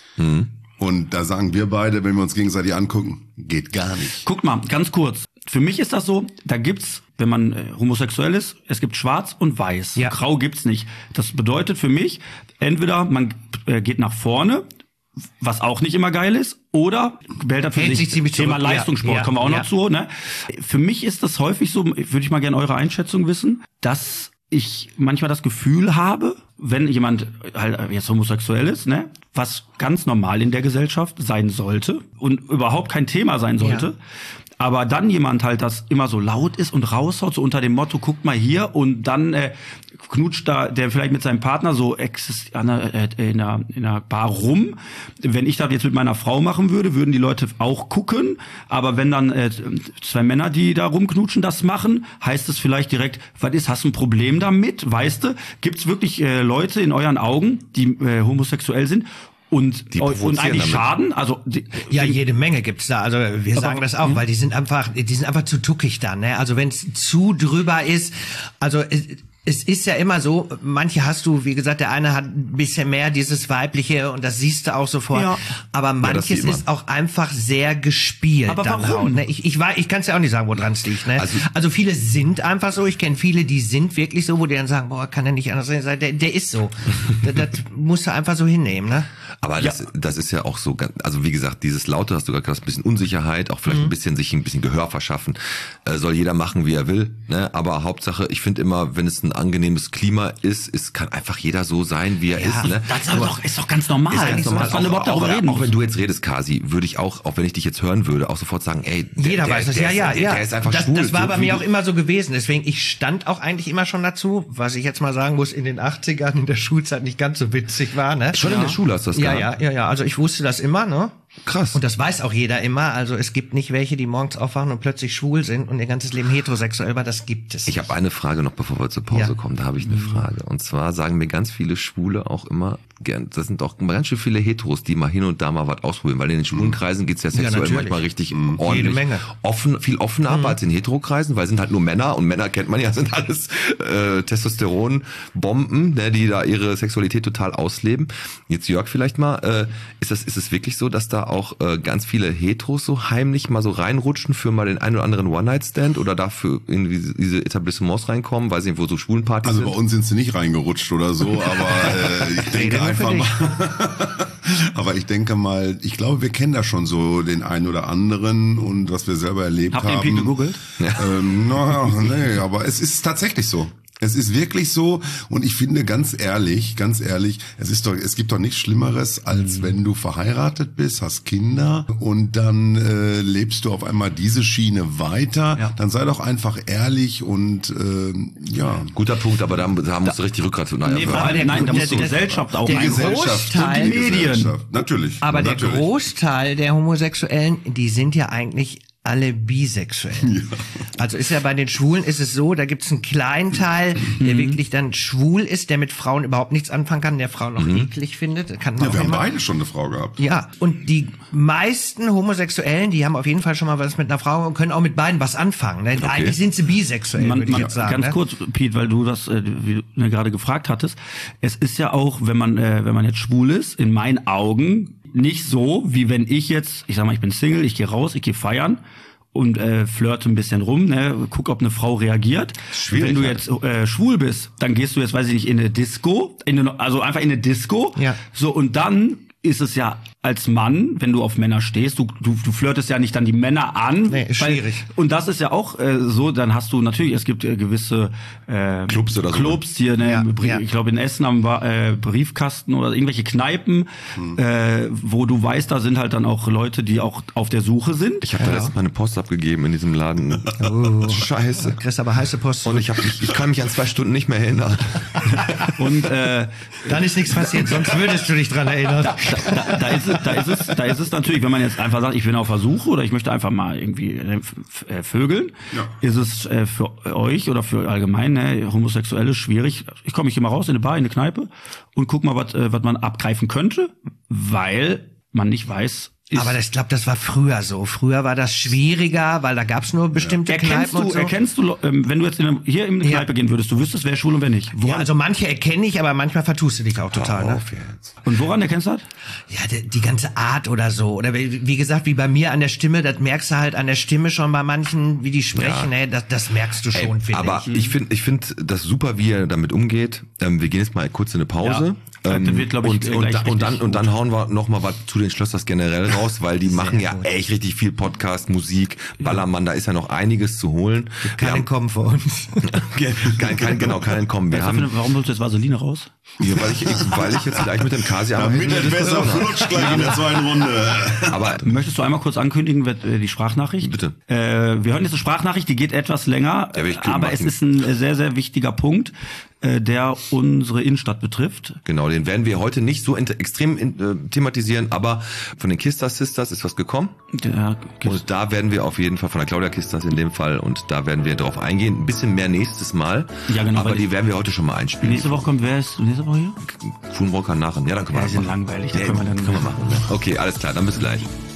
Und da sagen wir beide, wenn wir uns gegenseitig angucken, geht gar nicht. Guck mal, ganz kurz. Für mich ist das so, da gibt's, wenn man homosexuell ist, es gibt schwarz und weiß. Ja. Grau gibt's nicht. Das bedeutet für mich, entweder man geht nach vorne, was auch nicht immer geil ist, oder wählt er für Hält sich ziemlich Thema zurück. Leistungssport, Ja, kommen wir auch ja. noch zu. Ne? Für mich ist das häufig so, würde ich mal gerne eure Einschätzung wissen, dass ich manchmal das Gefühl habe, wenn jemand halt jetzt homosexuell ist, ne, was ganz normal in der Gesellschaft sein sollte und überhaupt kein Thema sein sollte, Ja. aber dann jemand halt, das immer so laut ist und raushaut, so unter dem Motto, guckt mal hier, und dann knutscht da der vielleicht mit seinem Partner so in einer Bar rum. Wenn ich das jetzt mit meiner Frau machen würde, würden die Leute auch gucken, aber wenn dann zwei Männer, die da rumknutschen, das machen, heißt es vielleicht direkt, was ist, hast du ein Problem damit, weißt du? Gibt's wirklich Leute in euren Augen, die homosexuell sind und provozieren eigentlich damit. schaden? Also Ja, jede Menge gibt's da. Also wir sagen das auch, weil die sind einfach zu tuckig dann. Ne? Also wenn es zu drüber ist, also es ist ja immer so, manche hast du, wie gesagt, der eine hat ein bisschen mehr dieses Weibliche und das siehst du auch sofort. Ja. Aber manches sieht man. ist auch einfach sehr gespielt. Aber dann warum? Auch, ne? Ich kann es ja auch nicht sagen, woran es liegt. Ne? Also viele sind einfach so. Ich kenne viele, die sind wirklich so, wo die dann sagen, boah, kann er nicht anders sein. Der ist so. das musst du einfach so hinnehmen. Ne? Aber das ist ja auch so, also wie gesagt, dieses Laute, hast du gerade gesagt, ein bisschen Unsicherheit, auch vielleicht ein bisschen Gehör verschaffen. Soll jeder machen, wie er will, ne? Aber Hauptsache, ich finde immer, wenn es ein angenehmes Klima ist, es kann einfach jeder so sein, wie er ist, ne? das ist doch ganz normal. Ist ganz normal. Dass man überhaupt darüber reden Auch muss. wenn du jetzt redest, Kasi, würde ich auch wenn ich dich jetzt hören würde, auch sofort sagen, ey, Jeder weiß das, ja. Der ist einfach schwul. Das war so bei wie mir du- auch immer so gewesen. Deswegen, ich stand auch eigentlich immer schon dazu, was ich jetzt mal sagen muss, in den 80ern in der Schulzeit nicht ganz so witzig war. Ne? Schon in der Schule hast du das gehabt? Ja. Also ich wusste das immer, ne? Krass. Und das weiß auch jeder immer. Also es gibt nicht welche, die morgens aufwachen und plötzlich schwul sind und ihr ganzes Leben heterosexuell war. Das gibt es. Ich habe eine Frage noch, bevor wir zur Pause Ja. kommen. Da habe ich eine Frage. Und zwar sagen mir ganz viele Schwule auch immer, das sind auch ganz schön viele Heteros, die mal hin und da mal was ausprobieren. Weil in den schwulen Kreisen geht's ja sexuell natürlich. manchmal richtig ordentlich. Jede Menge. Viel offener ab als in Heterokreisen, weil es sind halt nur Männer. Und Männer kennt man ja, sind alles Testosteron-Bomben, ne, die da ihre Sexualität total ausleben. Jetzt Jörg vielleicht mal, ist es wirklich so, dass da auch ganz viele Heteros so heimlich mal so reinrutschen für mal den einen oder anderen One-Night-Stand oder dafür in diese Etablissements reinkommen, weiß ich nicht, wo so Schwulenpartys Also sind? bei uns sind sie nicht reingerutscht oder so, aber ich denke nur für einfach dich. mal, aber ich denke mal, ich glaube, wir kennen da schon so den einen oder anderen und was wir selber erlebt Habt ihr haben. den Peak gegoogelt? Nee, aber es ist tatsächlich so. Es ist wirklich so, und ich finde ganz ehrlich, es gibt doch nichts Schlimmeres, als wenn du verheiratet bist, hast Kinder und dann lebst du auf einmal diese Schiene weiter. Ja. Dann sei doch einfach ehrlich und ja. Guter Punkt, aber da musst du richtig Rückgrat tun. Nee, vor allem, nein, da muss die Gesellschaft auch der einsetzen. Großteil- Und die Medien. Natürlich. Aber natürlich. der Großteil der Homosexuellen, die sind ja eigentlich alle bisexuell. Ja. Also ist ja bei den Schwulen ist es so, da gibt es einen kleinen Teil, der wirklich dann schwul ist, der mit Frauen überhaupt nichts anfangen kann, der Frauen auch eklig findet. Kann man wir haben beide schon eine Frau gehabt. Ja, und die meisten Homosexuellen, die haben auf jeden Fall schon mal was mit einer Frau und können auch mit beiden was anfangen. Ne? Okay. Eigentlich sind sie bisexuell, würde ich jetzt sagen. Ganz kurz, Piet, weil du das wie du gerade gefragt hattest. Es ist ja auch, wenn man jetzt schwul ist, in meinen Augen nicht so, wie wenn ich jetzt, ich sag mal, ich bin Single, ich gehe raus, ich gehe feiern und flirte ein bisschen rum, ne, guck, ob eine Frau reagiert. Schwierig, wenn du jetzt schwul bist, dann gehst du jetzt, weiß ich nicht, in eine Disco, also einfach in eine Disco. Ja. So, und dann ist es ja als Mann, wenn du auf Männer stehst, du flirtest ja nicht dann die Männer an. Nee, ist schwierig. Und das ist ja auch so, dann hast du natürlich, es gibt gewisse Clubs oder so. Clubs hier, ne, Ja. Ich glaube in Essen haben wir Briefkasten oder irgendwelche Kneipen, wo du weißt, da sind halt dann auch Leute, die auch auf der Suche sind. Ich habe da letztens mal eine Post abgegeben in diesem Laden. Scheiße. Du kriegst aber heiße Post. Und ich kann mich an 2 Stunden nicht mehr erinnern. Und dann ist nichts passiert, sonst würdest du dich dran erinnern. Da ist es natürlich, wenn man jetzt einfach sagt, ich bin auf Versuche oder ich möchte einfach mal irgendwie vögeln, ist es für euch oder für allgemein Homosexuelle schwierig. Ich komme immer raus in eine Bar, in eine Kneipe und guck mal, was man abgreifen könnte, weil man nicht weiß. Aber ich glaube, das war früher so. Früher war das schwieriger, weil da gab's nur bestimmte Kneipen und so. Erkennst du, wenn du jetzt hier in eine Kneipe gehen würdest, du wüsstest, wer schwul und wer nicht? Ja, also manche erkenne ich, aber manchmal vertust du dich auch total. Ne? Und woran erkennst du das? Ja, die ganze Art oder so. Oder wie gesagt, wie bei mir an der Stimme, das merkst du halt an der Stimme schon bei manchen, wie die sprechen. Das merkst du schon, finde ich. Aber ich finde das super, wie er damit umgeht. Wir gehen jetzt mal kurz in eine Pause. Ja. Wird, glaub ich, und dann hauen wir noch mal was zu den Schlössers generell raus, weil die machen ja echt richtig viel Podcast, Musik, Ballermann, da ist ja noch einiges zu holen. Kein Kommen für uns. kein Entkommen. Warum holst du jetzt Vaseline raus? Ja, weil ich jetzt gleich mit dem Kasi damit der besser flutscht gleich in der zweiten Runde. Aber möchtest du einmal kurz ankündigen, die Sprachnachricht? Bitte. Wir hören jetzt eine Sprachnachricht, die geht etwas länger, aber es ist ein sehr, sehr wichtiger Punkt, der unsere Innenstadt betrifft. Genau, den werden wir heute nicht so extrem thematisieren, aber von den Kista Sisters ist was gekommen. Ja, und da werden wir auf jeden Fall, von der Claudia Kistas in dem Fall, und da werden wir drauf eingehen. Ein bisschen mehr nächstes Mal. Ja, genau. Aber die werden wir heute schon mal einspielen. Nächste Woche kommt, wer ist nächste Woche hier? Funwalker Narren. Ja, dann können wir das machen. Langweilig, das können wir machen. Okay, alles klar, dann bis gleich.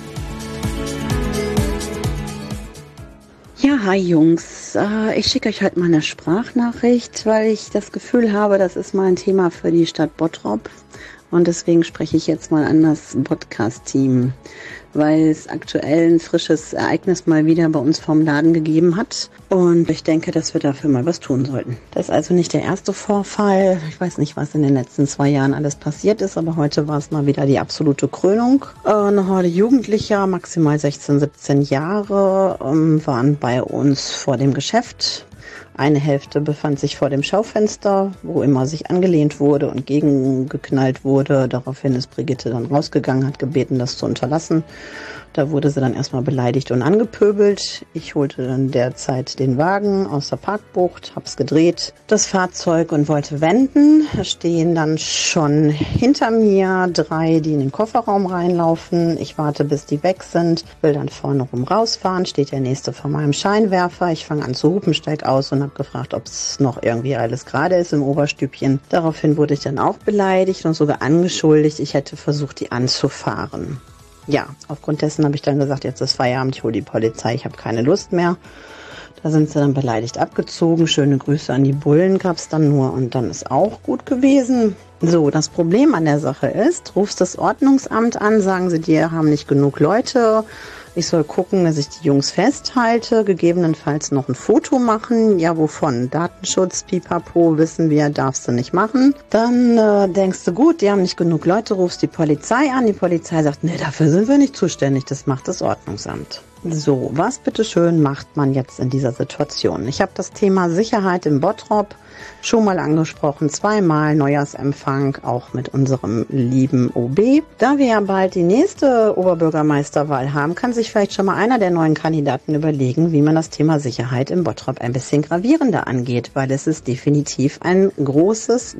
Ja, hi Jungs. Ich schicke euch heute mal eine Sprachnachricht, weil ich das Gefühl habe, das ist mal ein Thema für die Stadt Bottrop. Und deswegen spreche ich jetzt mal an das Podcast-Team, weil es aktuell ein frisches Ereignis mal wieder bei uns vorm Laden gegeben hat. Und ich denke, dass wir dafür mal was tun sollten. Das ist also nicht der erste Vorfall. Ich weiß nicht, was in den letzten 2 Jahren alles passiert ist, aber heute war es mal wieder die absolute Krönung. Eine Horde Jugendlicher, maximal 16, 17 Jahre, waren bei uns vor dem Geschäft. Eine Hälfte befand sich vor dem Schaufenster, wo immer sich angelehnt wurde und gegengeknallt wurde. Daraufhin ist Brigitte dann rausgegangen, hat gebeten, das zu unterlassen. Da wurde sie dann erstmal beleidigt und angepöbelt. Ich holte dann derzeit den Wagen aus der Parkbucht, hab's gedreht, das Fahrzeug, und wollte wenden. Da stehen dann schon hinter mir 3, die in den Kofferraum reinlaufen. Ich warte, bis die weg sind, will dann vorne rum rausfahren, steht der nächste vor meinem Scheinwerfer. Ich fange an zu hupen, steig aus und habe gefragt, ob es noch irgendwie alles gerade ist im Oberstübchen. Daraufhin wurde ich dann auch beleidigt und sogar angeschuldigt, ich hätte versucht, die anzufahren. Ja, aufgrund dessen habe ich dann gesagt, jetzt ist Feierabend, ich hole die Polizei, ich habe keine Lust mehr. Da sind sie dann beleidigt abgezogen. Schöne Grüße an die Bullen gab es dann nur und dann ist auch gut gewesen. So, das Problem an der Sache ist, rufst das Ordnungsamt an, sagen sie dir, haben nicht genug Leute. Ich soll gucken, dass ich die Jungs festhalte, gegebenenfalls noch ein Foto machen. Ja, wovon? Datenschutz, pipapo, wissen wir, darfst du nicht machen. Dann denkst du, gut, die haben nicht genug Leute, rufst die Polizei an. Die Polizei sagt, nee, dafür sind wir nicht zuständig, das macht das Ordnungsamt. So, was bitteschön macht man jetzt in dieser Situation? Ich habe das Thema Sicherheit in Bottrop schon mal angesprochen, 2-mal Neujahrsempfang, auch mit unserem lieben OB. Da wir ja bald die nächste Oberbürgermeisterwahl haben, kann sich vielleicht schon mal einer der neuen Kandidaten überlegen, wie man das Thema Sicherheit in Bottrop ein bisschen gravierender angeht, weil es ist definitiv ein großes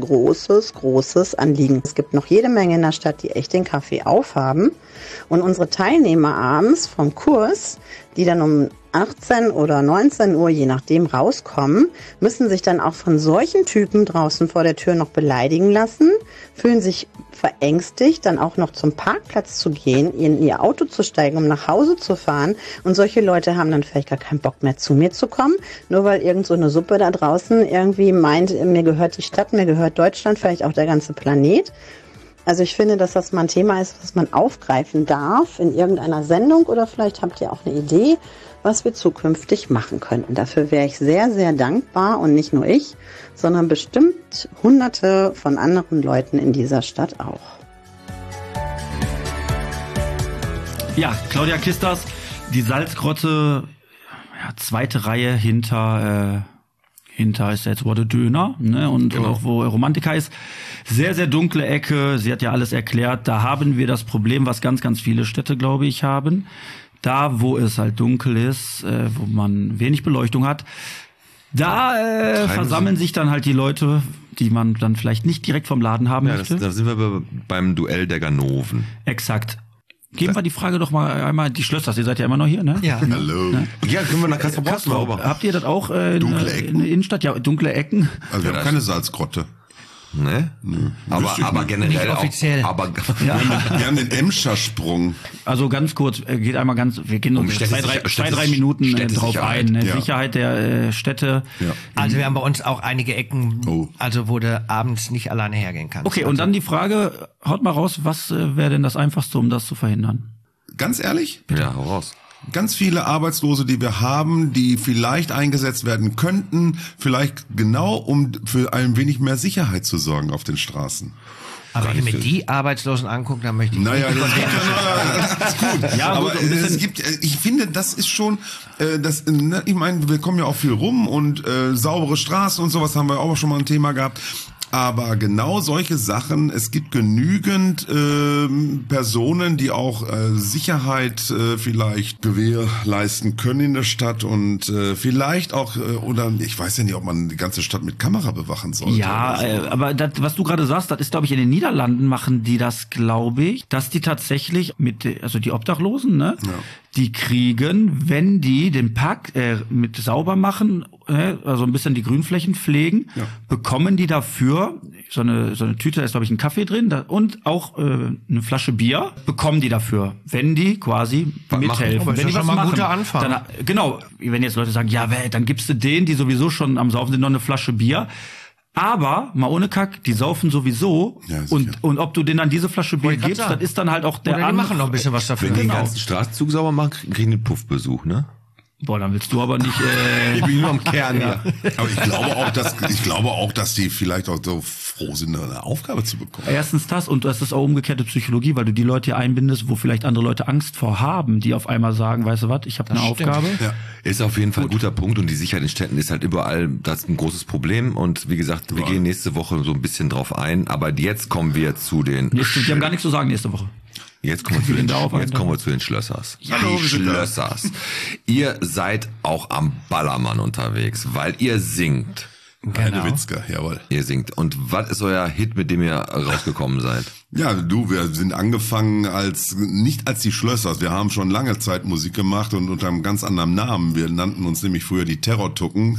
Anliegen. Es gibt noch jede Menge in der Stadt, die echt den Kaffee aufhaben. Und unsere Teilnehmer abends vom Kurs, Jungs, die dann um 18 oder 19 Uhr, je nachdem, rauskommen, müssen sich dann auch von solchen Typen draußen vor der Tür noch beleidigen lassen, fühlen sich verängstigt, dann auch noch zum Parkplatz zu gehen, in ihr Auto zu steigen, um nach Hause zu fahren. Und solche Leute haben dann vielleicht gar keinen Bock mehr zu mir zu kommen, nur weil irgend so eine Suppe da draußen irgendwie meint, mir gehört die Stadt, mir gehört Deutschland, vielleicht auch der ganze Planet. Also ich finde, dass das mal ein Thema ist, was man aufgreifen darf in irgendeiner Sendung, oder vielleicht habt ihr auch eine Idee, was wir zukünftig machen könnten. Dafür wäre ich sehr, sehr dankbar, und nicht nur ich, sondern bestimmt Hunderte von anderen Leuten in dieser Stadt auch. Ja, Claudia Kistas, die Salzgrotte, ja, zweite Reihe hinter ist jetzt wurde Döner, ne, und Genau. auch wo Romantika ist. Sehr, sehr dunkle Ecke, sie hat ja alles erklärt. Da haben wir das Problem, was ganz, ganz viele Städte, glaube ich, haben. Da, wo es halt dunkel ist, wo man wenig Beleuchtung hat, da versammeln sich dann halt die Leute, die man dann vielleicht nicht direkt vom Laden haben möchte. Da sind wir beim Duell der Ganoven. Exakt. Geben wir die Frage doch mal einmal, die Schlösser, ihr seid ja immer noch hier, ne? Ja. Hallo. Ja, können wir nach Kastrop-Rauxel. Habt ihr das auch Dunkle in der Innenstadt? Ja, dunkle Ecken. Also wir haben keine Salzgrotte. Ne? Wüsste ich Aber nicht. generell Nicht offiziell. auch. Aber Wir haben den Emscher-Sprung. Also ganz kurz, geht einmal wir gehen uns zwei, drei Minuten drauf ein. Ne? Ja. Sicherheit der Städte. Ja. Also wir haben bei uns auch einige Ecken, Oh. also wo du abends nicht alleine hergehen kannst. Okay, und dann die Frage, haut mal raus, was wäre denn das Einfachste, um das zu verhindern? Ganz ehrlich? ja, hau raus. Ganz viele Arbeitslose, die wir haben, die vielleicht eingesetzt werden könnten, vielleicht genau um für ein wenig mehr Sicherheit zu sorgen auf den Straßen. Aber wenn ich mir die Arbeitslosen angucke, dann möchte ich Naja, das ist gut. Ja, aber gut, ein bisschen- es gibt, ich finde, das ist schon, ich meine, wir kommen ja auch viel rum und saubere Straßen und sowas haben wir auch schon mal ein Thema gehabt. Aber genau solche Sachen, es gibt genügend Personen, die auch Sicherheit vielleicht gewährleisten können in der Stadt und vielleicht auch, oder ich weiß ja nicht, ob man die ganze Stadt mit Kamera bewachen sollte. Ja, oder so. aber das, was du gerade sagst, das ist, glaube ich, in den Niederlanden machen die das, glaube ich, dass die tatsächlich also die Obdachlosen, ne, Ja. die kriegen, wenn die den Park mit sauber machen, also ein bisschen die Grünflächen pflegen, Ja. bekommen die dafür so eine Tüte, da ist, glaube ich, ein Kaffee drin und auch eine Flasche Bier, bekommen die dafür, wenn die quasi mithelfen. Aber ist Wenn ja die schon was mal ein machen, guter Anfang. dann, genau, wenn jetzt Leute sagen, ja, dann gibst du denen, die sowieso schon am Saufen sind, noch eine Flasche Bier. Aber, mal ohne Kack, die saufen sowieso. Ja, sicher. und ob du denen dann diese Flasche Bier Wollte ich grad gibst, sagen. das ist dann halt auch der Oder die andere. machen noch ein bisschen was dafür. Wenn die den Genau. ganzen Straßenzug sauber machen, kriegen die einen Puffbesuch, ne? Boah, dann willst du aber nicht. Ich bin nur am Kern hier. Aber ich glaube auch, dass die vielleicht auch so froh sind, eine Aufgabe zu bekommen. Erstens das, und das ist auch umgekehrte Psychologie, weil du die Leute hier einbindest, wo vielleicht andere Leute Angst vor haben, die auf einmal sagen, weißt du was, ich habe eine stimmt. Aufgabe. Ja. Ist auf jeden Fall ein guter Punkt, und die Sicherheit in Städten ist halt überall, das ist ein großes Problem, und wie gesagt, wir gehen nächste Woche so ein bisschen drauf ein, aber jetzt kommen wir zu den Die haben gar nichts zu sagen nächste Woche. Jetzt kommen wir gehen da auf ein, zu den Schlössers. Hallo, Die wir sind da. Schlössers. Ihr seid auch am Ballermann unterwegs, weil ihr singt. Eine Witzka, jawohl. Ihr singt. Und was ist euer Hit, mit dem ihr rausgekommen seid? Ja, wir sind angefangen nicht als die Schlössers. Wir haben schon lange Zeit Musik gemacht und unter einem ganz anderen Namen. Wir nannten uns nämlich früher die Terrortucken.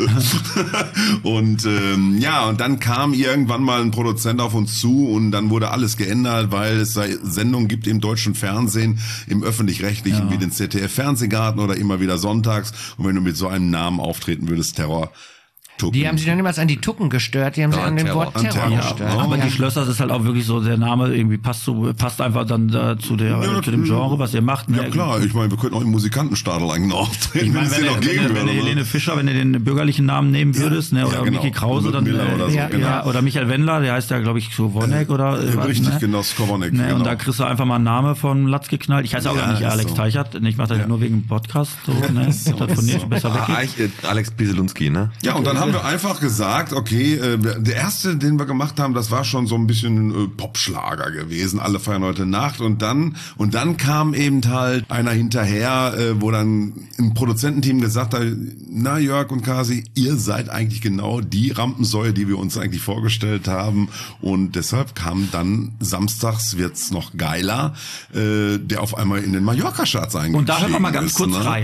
Und und dann kam irgendwann mal ein Produzent auf uns zu und dann wurde alles geändert, weil es Sendungen gibt im deutschen Fernsehen, im öffentlich-rechtlichen, wie den ZDF-Fernsehgarten oder immer wieder sonntags. Und wenn du mit so einem Namen auftreten würdest, Terror. Die haben sich dann niemals an die Tucken gestört, die haben sich Ja, an dem Terror. Wort An Terror Terror. gestört. Ja, Aber die Schlössers ist halt auch wirklich so, der Name irgendwie passt einfach dann zu dem Genre, was ihr macht. Ja klar, ich meine, wir könnten auch im Musikantenstadel eigentlich noch auftreten, wenn es den noch geben wenn würde. du Helene Fischer, wenn du den bürgerlichen Namen nehmen würdest, ne, oder genau. Mickey Krause, dann Ludmilla oder so, genau. ja, oder Michael Wendler, der heißt ja, glaube ich, Skowronek oder Richtig, ne? genau, Skowronek, Ne, genau. Und da kriegst du einfach mal einen Namen von Latz geknallt. Ich heiße auch Ja, gar nicht ist Alex so. Teichert, ich mache das ja nur wegen dem Podcast, so, ne? Das von dir besser weg. Alex Pieselunski, ne? Ja, und dann haben wir einfach gesagt, okay, der erste, den wir gemacht haben, das war schon so ein bisschen Popschlager gewesen. Alle feiern heute Nacht und dann kam eben halt einer hinterher, wo dann ein Produzententeam gesagt hat, na Jörg und Kasi, ihr seid eigentlich genau die Rampensäue, die wir uns eigentlich vorgestellt haben, und deshalb kam dann Samstags wird's noch geiler, der auf einmal in den Mallorca-Charts eingestiegen ist. Und da hören wir mal ganz kurz rein.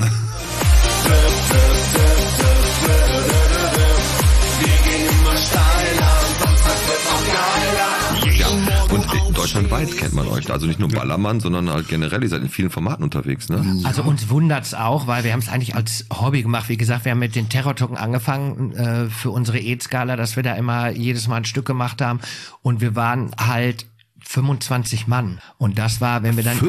Und deutschlandweit kennt man euch. Also nicht nur Ballermann, sondern halt generell. Ihr seid in vielen Formaten unterwegs, ne? Also uns wundert's auch, weil wir haben es eigentlich als Hobby gemacht. Wie gesagt, wir haben mit den Terror-Token angefangen für unsere E-Skala, dass wir da immer jedes Mal ein Stück gemacht haben. Und wir waren halt 25 Mann. Und das war, wenn wir dann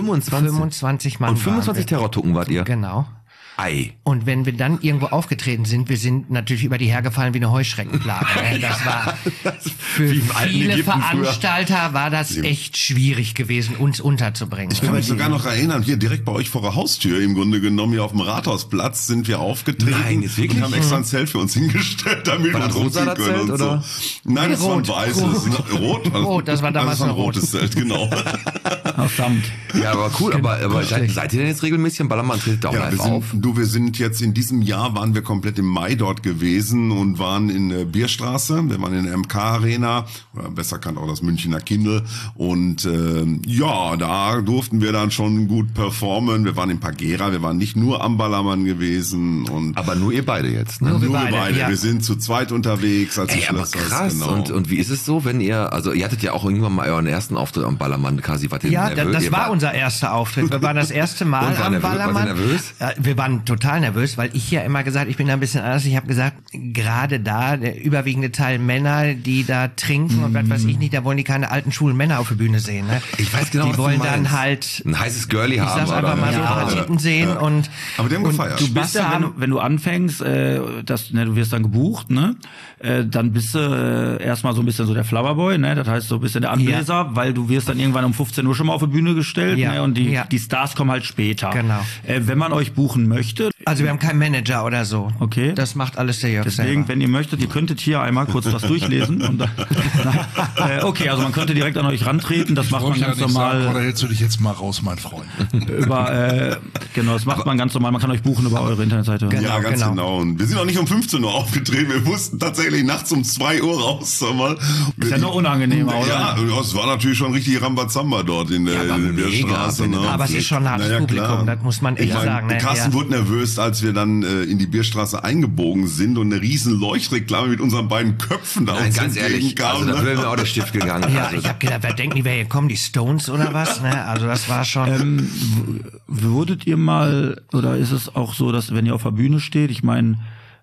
25 Mann und 25 Terror-Token wart ihr? Genau. Ei. Und wenn wir dann irgendwo aufgetreten sind, wir sind natürlich über die hergefallen wie eine Heuschreckenplage. Das war für viele Veranstalter war das echt schwierig gewesen, uns unterzubringen. Ich kann mich sogar noch erinnern, hier direkt bei euch vor der Haustür im Grunde genommen, hier auf dem Rathausplatz sind wir aufgetreten. Nein, ist wirklich? Und haben extra ein Zelt für uns hingestellt, damit wir uns rumziehen können und so. Nein, das war ein weißes. Rot, das war damals ein rotes Zelt, genau. Verdammt. Ja, aber cool, aber seid ihr denn jetzt regelmäßig im Ballermann? Tretet ihr auch live auf? Wir sind jetzt in diesem Jahr, waren wir komplett im Mai dort gewesen und waren in der Bierstraße. Wir waren in der MK Arena, oder besser kann auch das Münchner Kindl. Und ja, da durften wir dann schon gut performen. Wir waren in Pagera, wir waren nicht nur am Ballermann gewesen. Aber nur ihr beide jetzt, ne? Nur wir beide. Ja. Wir sind zu zweit unterwegs als Schlössers. Krass. Genau. Und wie ist es so, wenn ihr hattet ja auch irgendwann mal euren ersten Auftritt am Ballermann, Kasi, wart ihr nervös? Ja, das war unser erster Auftritt. Wir waren das erste Mal am Ballermann. War nervös? Wir waren total nervös, weil ich ja immer gesagt, ich bin da ein bisschen anders. Ich habe gesagt, gerade da, der überwiegende Teil Männer, die da trinken und was weiß ich nicht, da wollen die keine alten schwulen Männer auf der Bühne sehen. Ne? Ich weiß genau, die wollen dann halt ein heißes Girlie haben. Ich sag's einfach mal so, Parasiten sehen und aber die haben gefeiert. Du bist ja, wenn du anfängst, du wirst dann gebucht, ne? Dann bist du erstmal so ein bisschen so der Flowerboy, ne? Das heißt so ein bisschen der Anbläser, weil du wirst dann irgendwann um 15 Uhr schon mal auf die Bühne gestellt, ne? Und die Stars kommen halt später. Genau. Wenn man euch buchen möchte. Also wir haben keinen Manager oder so. Okay. Das macht alles der Jörg Deswegen, selber. wenn ihr möchtet, ihr könntet hier einmal kurz was durchlesen. Und okay, also man könnte direkt an euch rantreten, das macht man ganz normal. Sagen, oder hältst du dich jetzt mal raus, mein Freund? Genau, das macht man ganz normal. Man kann euch buchen über eure Internetseite. Ja, ganz genau. Und wir sind auch nicht um 15 Uhr aufgetreten. Wir mussten tatsächlich nachts um 2 Uhr raus. Ist ja noch unangenehmer, oder? Ja, es war natürlich schon richtig Rambazamba dort in der Bierstraße. Ne? Aber es ist schon ein hartes Publikum, das muss man echt sagen. Ne? Carsten wurde nervös, als wir dann in die Bierstraße eingebogen sind und eine riesen Leuchtreklame mit unseren beiden Köpfen da uns ganz ehrlich, kam. Also da wäre mir auch der Stift gegangen. Ja, ich habe gedacht, wer denken die, wer hier kommen, die Stones oder was? Ne? Also das war schon... Würdet ihr mal, oder ist es auch so, dass wenn ihr auf der Bühne steht, ich meine,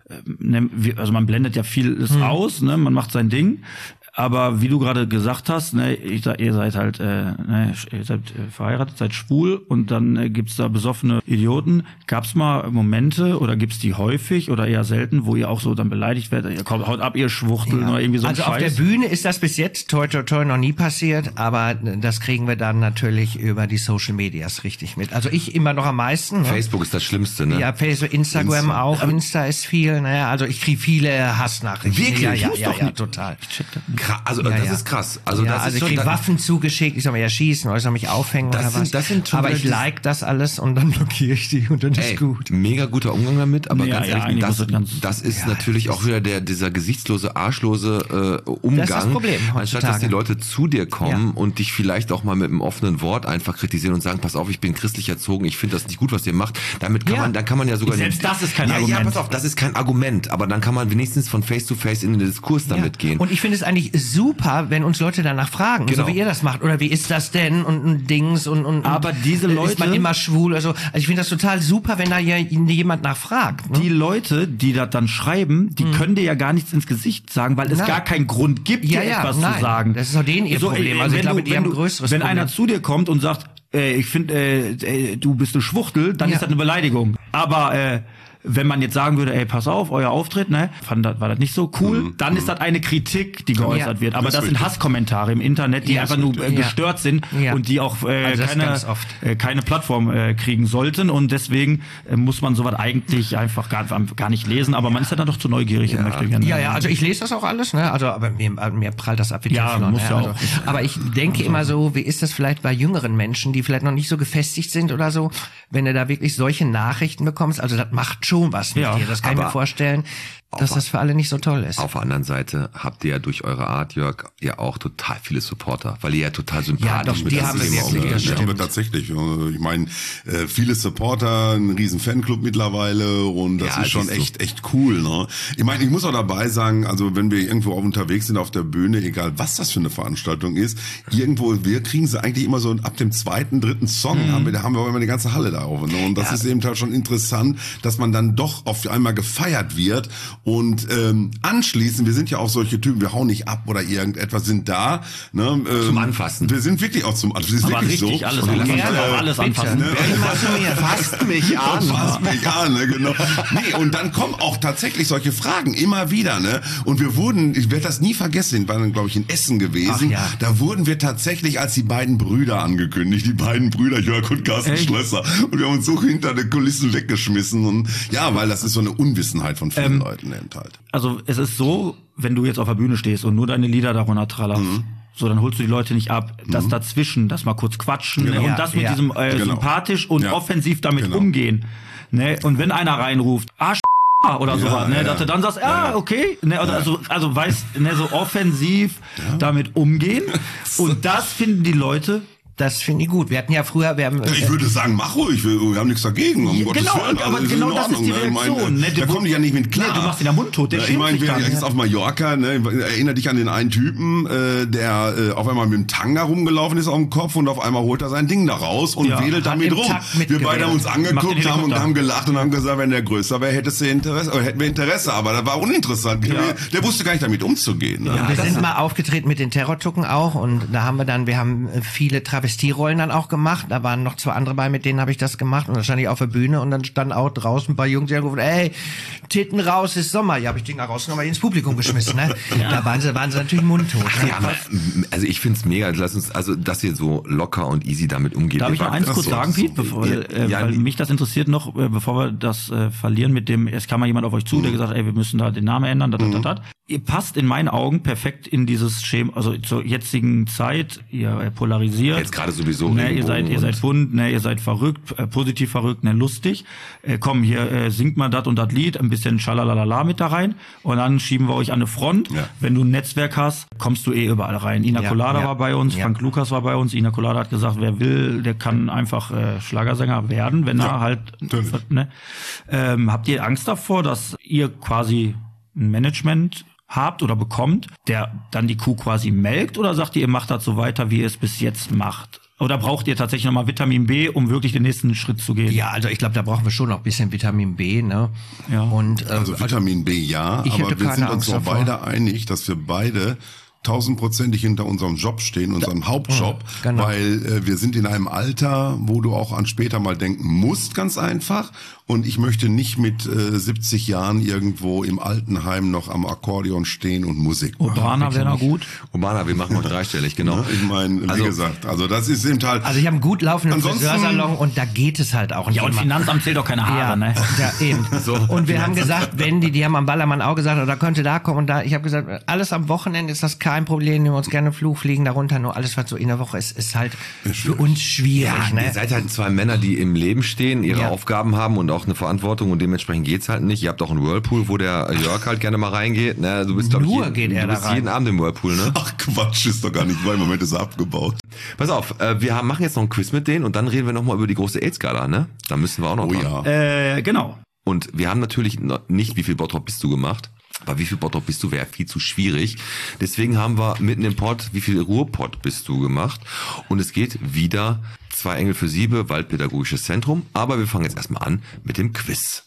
also man blendet ja vieles aus, ne, man macht sein Ding, aber wie du gerade gesagt hast, ne, ihr seid halt, ihr seid verheiratet, seid schwul und dann gibt's da besoffene Idioten. Gab's mal Momente oder gibt's die häufig oder eher selten, wo ihr auch so dann beleidigt werdet, ihr kommt, haut ab, ihr Schwuchtel oder irgendwie so ein Also Scheiß? auf der Bühne ist das bis jetzt toi toi toi noch nie passiert, aber das kriegen wir dann natürlich über die Social Medias richtig mit. Also ich immer noch am meisten. Ne? Facebook ist das Schlimmste, ne? Ja, Facebook, Instagram auch, Insta ist viel, ne? Also ich kriege viele Hassnachrichten. Wirklich? Ja, total. Also das ist krass. Also das ist ich schon kriege Waffen zugeschickt, ich soll mich erschießen oder ich soll mich aufhängen oder was. Aber ich like das alles und dann blockiere ich die und dann ist gut. Mega guter Umgang damit, aber ganz ehrlich, das ist natürlich auch wieder dieser gesichtslose, arschlose Umgang. Das ist das Problem heutzutage. Anstatt dass die Leute zu dir kommen und dich vielleicht auch mal mit einem offenen Wort einfach kritisieren und sagen, pass auf, ich bin christlich erzogen, ich finde das nicht gut, was ihr macht. Damit kann man ja sogar... Selbst das ist kein Argument. Ja, pass auf, das ist kein Argument, aber dann kann man wenigstens von Face to Face in den Diskurs damit gehen. Und ich finde es eigentlich super, wenn uns Leute danach fragen, so wie ihr das macht oder wie ist das denn und Dings und aber diese Leute, ist man immer schwul oder so. Also ich finde das total super, wenn da jemand nachfragt. Ne? Die Leute, die das dann schreiben, die können dir ja gar nichts ins Gesicht sagen, weil es gar keinen Grund gibt, dir etwas zu sagen. Das ist auch denen ihr Problem. Also ich glaube, die haben ein größeres Wenn Problem. einer zu dir kommt und sagt, ich finde, du bist eine Schwuchtel, dann ist das eine Beleidigung. Aber wenn man jetzt sagen würde, ey, pass auf, euer Auftritt, ne, war das nicht so cool, dann ist das eine Kritik, die geäußert wird. Aber das sind Hasskommentare im Internet, die einfach nur gestört sind und die auch keine Plattform kriegen sollten. Und deswegen muss man sowas eigentlich einfach gar nicht lesen. Aber man ist ja dann doch zu neugierig und möchte gerne. Ja, also ich lese das auch alles, ne? Also, aber mir prallt das ab wie Teflon. Muss ja auch. Aber ich denke immer so, wie ist das vielleicht bei jüngeren Menschen, die vielleicht noch nicht so gefestigt sind oder so, wenn du da wirklich solche Nachrichten bekommst, also das macht schon was mit dir, das kann ich mir vorstellen, dass das für alle nicht so toll ist. Auf der anderen Seite habt ihr ja durch eure Art, Jörg, ja auch total viele Supporter, weil ihr ja total sympathisch mit haben wir wirklich, das haben wir tatsächlich. Ich meine, viele Supporter, ein riesen Fanclub mittlerweile und das ist schon echt cool. Ne? Ich meine, ich muss auch dabei sagen, also wenn wir irgendwo auch unterwegs sind auf der Bühne, egal was das für eine Veranstaltung ist, wir kriegen sie eigentlich immer so ab dem 2., 3. Song, haben wir auch immer die ganze Halle da auf. Ne? Und das ist eben halt schon interessant, dass man dann doch auf einmal gefeiert wird. Und anschließend, wir sind ja auch solche Typen, wir hauen nicht ab oder irgendetwas, sind da. Ne, zum Anfassen. Wir sind wirklich auch zum Anfassen. Aber richtig so. Alles, alles anfassen. Ne? Fasst mich an. Fasst mich an, ne, genau. Nee, und dann kommen auch tatsächlich solche Fragen, immer wieder. Ne? Und ich werde das nie vergessen, wir waren, glaube ich, in Essen gewesen. Da wurden wir tatsächlich als die beiden Brüder angekündigt, die beiden Brüder Jörg und Carsten Schlösser. Und wir haben uns so hinter den Kulissen weggeschmissen. Und ja, weil das ist so eine Unwissenheit von vielen Leuten. Halt. Also es ist so, wenn du jetzt auf der Bühne stehst und nur deine Lieder darunter trallerst, so, dann holst du die Leute nicht ab. Das dazwischen, das mal kurz quatschen und das mit diesem sympathisch und offensiv damit umgehen. Ne? Und wenn einer reinruft, oder sowas, ne, dass du dann sagst, okay, ne, also weißt, ne, so offensiv damit umgehen. Und das finden die Leute. Das finde ich gut. Wir hatten ja früher, ich würde sagen, mach ruhig, wir haben nichts dagegen, um Gottes Willen. Aber genau das ist die Reaktion. Da kommen die ja nicht mit klar. Nee, du machst ihn ja mundtot, der ich meine, jetzt auf Mallorca, ne, erinnere dich an den einen Typen, der auf einmal mit dem Tanga rumgelaufen ist auf dem Kopf und auf einmal holt er sein Ding da raus und wedelt damit rum. Wir beide haben uns angeguckt haben gelacht und haben gesagt, wenn der größer wäre, hätten wir Interesse, aber das war uninteressant. Der wusste gar nicht damit umzugehen. Ne? Ja, wir sind mal aufgetreten mit den Terrortucken auch und da haben wir haben viele Travestierrollen dann auch gemacht. Da waren noch 2 andere bei, mit denen habe ich das gemacht und dann stand ich auf der Bühne und dann standen auch draußen ein paar Jungs, die haben gesagt, ey, Titten raus, ist Sommer. Ja, habe ich Dinger rausgenommen, ins Publikum geschmissen. Ne? Da waren sie natürlich mundtot. Ja, also ich find's mega, dass ihr so locker und easy damit umgeht. Darf ich noch eins kurz sagen, Piet, weil mich das interessiert noch, bevor wir das verlieren mit dem, es kam mal jemand auf euch zu, der gesagt hat, ey, wir müssen da den Namen ändern, Ihr passt in meinen Augen perfekt in dieses Schema, also zur jetzigen Zeit, ihr polarisiert. Jetzt gerade sowieso. Ne, ihr seid bunt, ne, ihr seid verrückt, positiv verrückt, ne, lustig. Komm, hier singt mal das und das Lied, ein bisschen Schalalala mit da rein und dann schieben wir euch an eine Front. Ja. Wenn du ein Netzwerk hast, kommst du überall rein. Ina Colada war bei uns, Frank Lukas war bei uns. Ina Colada hat gesagt, wer will, der kann einfach Schlagersänger werden, wenn er halt. Ne. Habt ihr Angst davor, dass ihr quasi ein Management habt oder bekommt, der dann die Kuh quasi melkt, oder sagt ihr macht das so weiter, wie ihr es bis jetzt macht? Oder braucht ihr tatsächlich nochmal Vitamin B, um wirklich den nächsten Schritt zu gehen? Ja, also ich glaube, da brauchen wir schon noch ein bisschen Vitamin B, ne? Ja. Und, also Vitamin B ja, aber wir sind uns so beide einig, dass wir beide 1000%ig hinter unserem Job stehen, unserem Hauptjob, weil wir sind in einem Alter, wo du auch an später mal denken musst, ganz einfach. Und ich möchte nicht mit 70 Jahren irgendwo im Altenheim noch am Akkordeon stehen und Musik machen. Urbana wäre noch gut. Urbana, wir machen noch dreistellig, genau. Ja, ich meine, wie gesagt, also das ist eben halt... Also ich habe einen gut laufenden Friseursalon und da geht es halt auch nicht. Ja, und immer. Finanzamt zählt doch keine Haare, ne? Ja, eben. So. Und wir haben gesagt, wenn die haben am Ballermann auch gesagt, da könnte da kommen und da. Ich habe gesagt, alles am Wochenende ist das kein Problem, nehmen wir uns gerne Flug, fliegen darunter, nur alles, was so in der Woche ist halt für uns schwierig. Ja, ne? Ihr seid halt 2 Männer, die im Leben stehen, ihre Aufgaben haben und auch eine Verantwortung, und dementsprechend geht's halt nicht. Ihr habt auch einen Whirlpool, wo der Jörg halt gerne mal reingeht. Ne? Du bist, glaube ich, jeden Abend im Whirlpool, ne? Ach Quatsch, ist doch gar nicht, weil im Moment ist er abgebaut. Pass auf, wir machen jetzt noch ein Quiz mit denen und dann reden wir nochmal über die große AIDS-Gala, ne? Da müssen wir auch noch dran. Ja. Genau. Und wir haben natürlich nicht, wie viel Bottrop bist du gemacht, aber wie viel Bottrop bist du, wäre viel zu schwierig. Deswegen haben wir mitten im Pott, wie viel Ruhrpott bist du gemacht. Und es geht wieder 2 Engel für Siebe, Waldpädagogisches Zentrum. Aber wir fangen jetzt erstmal an mit dem Quiz.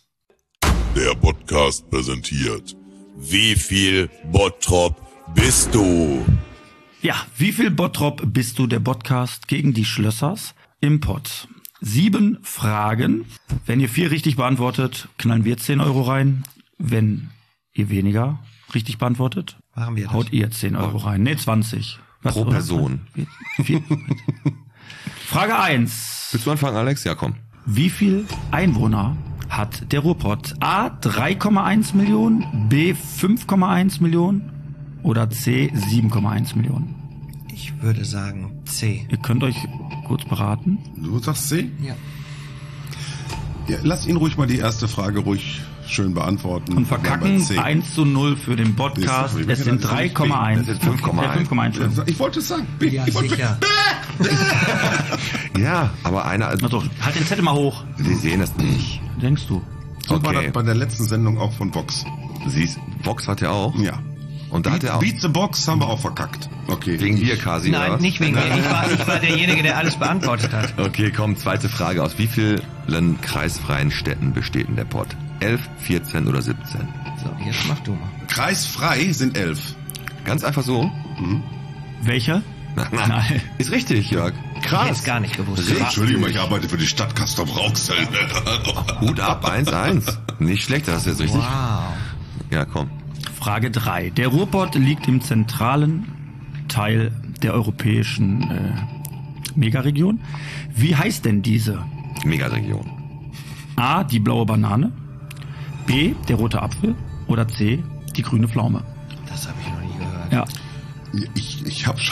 Der Podcast präsentiert: Wie viel Bottrop bist du? Ja, wie viel Bottrop bist du? Der Podcast gegen die Schlössers im Pott. 7 Fragen. Wenn ihr 4 richtig beantwortet, knallen wir 10 Euro rein. Wenn ihr weniger richtig beantwortet, Machen wir das. haut ihr 10 Euro rein. Nee, 20. Was, Pro oder? Person. 4. Frage 1. Willst du anfangen, Alex? Ja, komm. Wie viel Einwohner hat der Ruhrpott? A, 3,1 Millionen, B, 5,1 Millionen oder C, 7,1 Millionen? Ich würde sagen C. Ihr könnt euch kurz beraten. Du sagst C? Ja. Ja, lass ihn ruhig mal die erste Frage ruhig schön beantworten. Und verkacken C. 1:0 für den Podcast. Es sind 3,1. Es sind 5,1. 5,1. Ich wollte es sagen. B. Ja, ich wollte sicher. Ja, aber einer... Also, halt den Zettel mal hoch. Sie sehen es nicht. Denkst du? So war Okay. das bei der letzten Sendung auch von Vox. Siehst, Vox hat er auch. Ja. Und da hat er auch... Beat the Box haben wir auch verkackt. Okay. Wegen dir, Kasi, oder Nein, was? nicht wegen mir. Ich war derjenige, der alles beantwortet hat. Okay, komm, zweite Frage. Aus wie vielen kreisfreien Städten besteht denn der Pott? 11, 14 oder 17? So, jetzt mach du mal. Kreisfrei sind 11. Ganz einfach so. Welcher? Nein. Ist richtig, Jörg. Ich hätte es gar nicht gewusst. Entschuldigung, ich arbeite für die Stadt Castrop-Rauxel. Hut ab, 1-1. Nicht schlecht, das ist jetzt richtig. Wow. Ja, komm. Frage 3. Der Ruhrpott liegt im zentralen Teil der europäischen Megaregion. Wie heißt denn diese? Megaregion. A, die blaue Banane, B, der rote Apfel oder C, die grüne Pflaume? Das habe ich noch nie gehört. Ja. Ich habe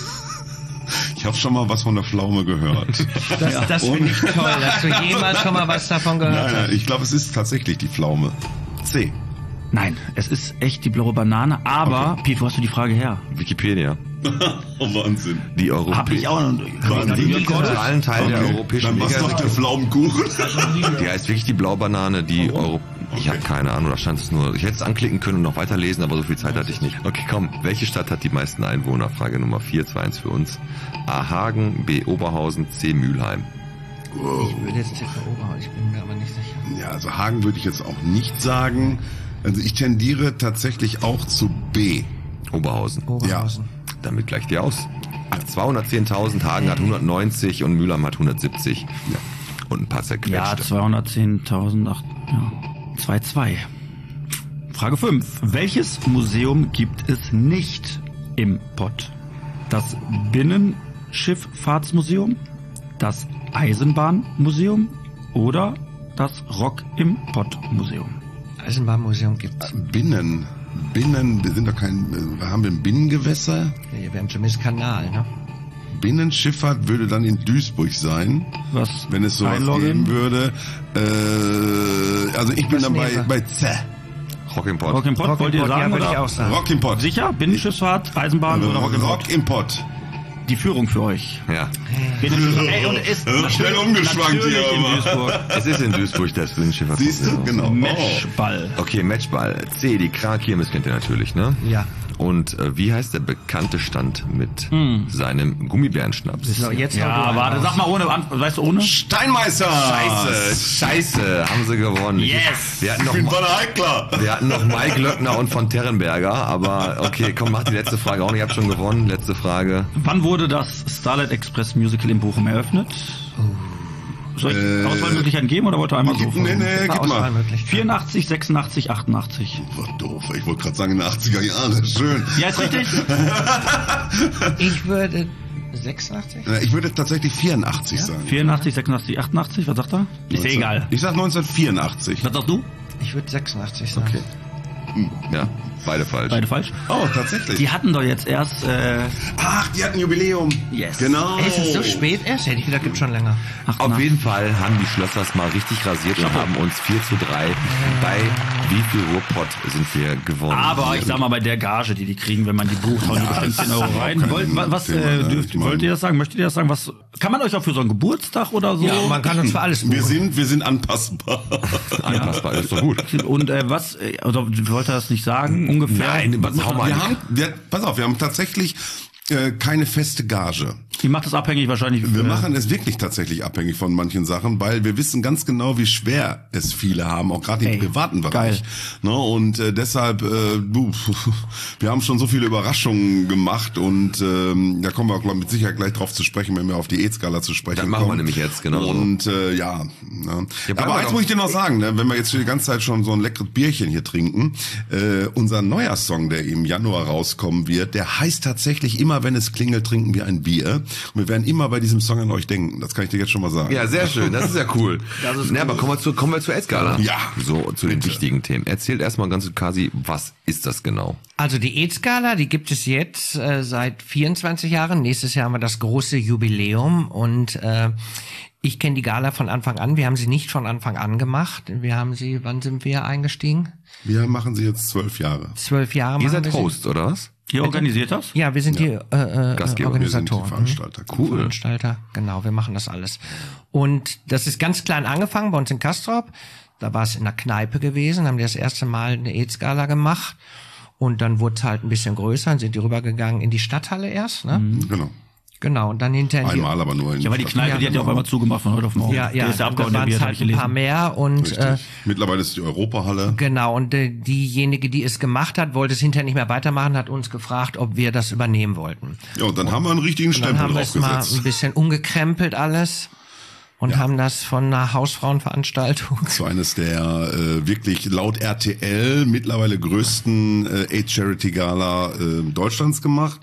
schon mal was von der Pflaume gehört. Das finde ich toll, dass du jemals schon mal was davon gehört Nein, hast. ich glaube, es ist tatsächlich die Pflaume. C. Nein, es ist echt die blaue Banane, aber, Okay. Piet, wo hast du die Frage her? Wikipedia. Oh, Wahnsinn. Die Hab ich auch noch. Im zentralen Teil der europäischen Dann war's doch der Megaregion. Pflaumenkuchen. Die heißt wirklich die Blaubanane, die Euro... Ich habe keine Ahnung, da stand es nur... Ich hätte es anklicken können und noch weiterlesen, aber so viel Zeit hatte ich nicht. Okay, komm. Welche Stadt hat die meisten Einwohner? Frage Nummer 4, 2-1 für uns. A. Hagen, B. Oberhausen, C. Mülheim. Ich würde jetzt tippen Oberhausen, ich bin mir aber nicht sicher. Ja, also Hagen würde ich jetzt auch nicht sagen. Also ich tendiere tatsächlich auch zu B. Oberhausen. Oberhausen. Damit gleicht ihr aus. 210.000, Hagen hat 190 und Mülheim hat 170. Ja. Und ein paar Ja, zerquetschte. 210.000, ja. 2,2. Frage 5. Welches Museum gibt es nicht im Pott? Das Binnenschifffahrtsmuseum, das Eisenbahnmuseum oder das Rock im Pott Museum? Eisenbahnmuseum gibt's. Binnen, wir sind doch haben wir ein Binnengewässer? Ja, wir haben zumindest Kanal, ne? Binnenschifffahrt würde dann in Duisburg sein, Was? wenn es sowas Einloggen? geben würde. Also ich bin Was dann nehmen wir? bei C. Rock im Pott. Rock im Pott, wollt ihr Ja, sagen? würde ich Oder? auch sagen. Rock im Pott. Sicher? Binnenschiffsfahrt, Eisenbahn oder Rock im Pott? Rock im Pott. Die Führung für euch. Ja. Binnenschifffahrt. Ey, und ist Schnell umgeschwankt natürlich hier, in aber. Duisburg. Es ist in Duisburg das Binnenschiff. Siehst du? Genau. Matchball. Okay, Matchball. C, die Krakirmes kennt ihr natürlich, ne? Ja. Und wie heißt der bekannte Stand mit seinem Gummibärenschnaps? So, jetzt hau du Ja, einen warte, raus. sag mal ohne, weißt du ohne? Steinmeister! Scheiße, haben sie gewonnen. Yes! Wir hatten Ich noch, bin von der Heikler. wir hatten noch Mike Löckner und von Terrenberger, aber okay, komm, mach die letzte Frage auch nicht. Ich hab schon gewonnen. Letzte Frage. Wann wurde das Starlight Express Musical in Bochum eröffnet? Soll ich Auswahlmöglichkeiten geben oder wollt ihr einmal so? Nee, gib mal. Auswahlmöglichkeit. 84, 86, 88. War doof. Ich wollte gerade sagen, in den 80er Jahren. Schön. Ja, ist richtig. Ich würde 86? Ich würde tatsächlich 84 sagen. 84, 86, 88, was sagt er? Ist ja egal. Ich sag 1984. Was sagst du? Ich würde 86 sagen. Okay. Ja, beide falsch. Beide falsch. Oh, tatsächlich. Die hatten doch jetzt erst, Ach, die hatten Jubiläum. Yes. Genau. Ey, ist es so spät erst? Hätte ich gedacht, gibt schon länger. Auf jeden Fall haben die Schlössers mal richtig rasiert und haben uns 4:3 bei wie viel Ruhrpott sind wir gewonnen. aber ich sag mal, bei der Gage, die kriegen, wenn man die bucht, hauen die bestimmt 10 Euro rein. Wollt ihr das sagen? Möchtet ihr das sagen? Was, kann man euch auch für so einen Geburtstag oder so? Ja, man kann uns für alles buchen. Wir sind anpassbar. Anpassbar, ist doch gut. Und was, oder wollt ihr das nicht sagen? Ungefähr? Nein, hau mal. Pass auf, wir haben tatsächlich Keine feste Gage. Die macht das abhängig wahrscheinlich. Wir machen es wirklich tatsächlich abhängig von manchen Sachen, weil wir wissen ganz genau, wie schwer es viele haben, auch gerade im privaten Bereich. Ne, und deshalb, wir haben schon so viele Überraschungen gemacht und da kommen wir mit Sicherheit gleich drauf zu sprechen, wenn wir auf die AIDS-Skala zu sprechen kommen. Das machen wir nämlich jetzt, genau. Und Ne? Aber eins muss ich dir noch sagen, ne, wenn wir jetzt die ganze Zeit schon so ein leckeres Bierchen hier trinken, unser neuer Song, der im Januar rauskommen wird, der heißt tatsächlich immer, wenn es klingelt, trinken wir ein Bier. Und wir werden immer bei diesem Song an euch denken. Das kann ich dir jetzt schon mal sagen. Ja, sehr schön. Das ist ja cool. Das ist cool. Aber kommen wir zur AIDS-Skala. Ja. So, zu den wichtigen Themen. Erzählt erstmal ganz quasi, was ist das genau? Also die AIDS-Skala, die gibt es jetzt seit 24 Jahren. Nächstes Jahr haben wir das große Jubiläum und ich kenne die Gala von Anfang an. Wir haben sie nicht von Anfang an gemacht. Wann sind wir eingestiegen? Wir machen sie jetzt 12 Jahre. 12 Jahre. Ihr seid Host, oder was? Ihr organisiert das? Ja, wir sind die Gastgeber, Organisatoren. wir sind die Veranstalter. Cool. Veranstalter, genau, wir machen das alles. Und das ist ganz klein angefangen bei uns in Castrop. Da war es in der Kneipe gewesen, haben die das erste Mal eine AIDS-Gala gemacht. Und dann wurde es halt ein bisschen größer, dann sind die rübergegangen in die Stadthalle erst, ne? Genau. Genau, und dann hinterher Einmal aber nur in Ja, weil die Kneipe, die hat ja auf einmal zugemacht von heute auf morgen. Ja, Der ist der da Abgeordnete, waren es hab halt ich ein gelesen. paar mehr und Richtig. Mittlerweile ist die Europahalle. genau, und diejenige, die es gemacht hat, wollte es hinterher nicht mehr weitermachen, hat uns gefragt, ob wir das übernehmen wollten. Ja, und dann haben wir einen richtigen Und dann Stempel haben wir es mal draufgesetzt. ein bisschen umgekrempelt alles und haben das von einer Hausfrauenveranstaltung. So eines der wirklich laut RTL mittlerweile größten AIDS-Charity-Gala Deutschlands gemacht.